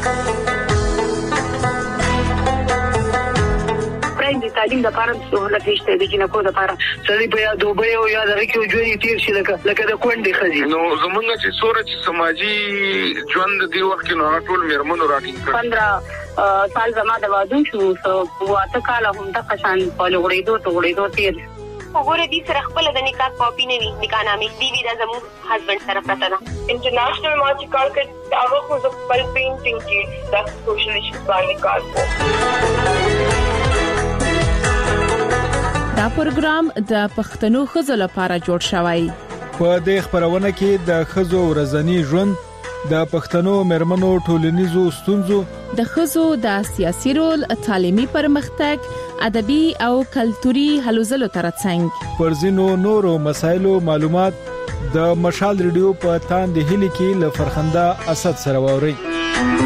د تعلیم د لپاره سہولت نشته د جنکو د لپاره سړي په یاد دوبه او یاد راکې او ژوند تیر شي لکه لکه د کونډې خزي. نو زمونږ چې سورج سماجی ژوند دی وخت کې نو ټول میرمنو راټینګ کړ. پندرہ سال زما د وادو شو سو واته کال هم د قشان په لغړېدو ته غړېدو تیر. وګوره دې سره خپل د نکاح کاپی نه وي نکاح نامې دی وی د زموږ هسبند سره پراته ده. انټرنیشنل ما چې کار کړ هغه خو د خپل پینټینګ کې د سوشل ایشوز باندې کار کوي. دا پروګرام د پښتنو خزو لپاره جوړ شوی. په دې خبرونه کې د خزو ورځنی ژوند، د پښتنو مرمنو ټولنیزو ستونزو، د خزو د سیاسي رول، تعلیمي پرمختګ، ادبي او کلتوري هلو ځلو ترڅنګ پر ځینو نورو مسایلو معلومات د مشال ریډیو په تاند هلي کې ل فرخنده اسد سره ووري.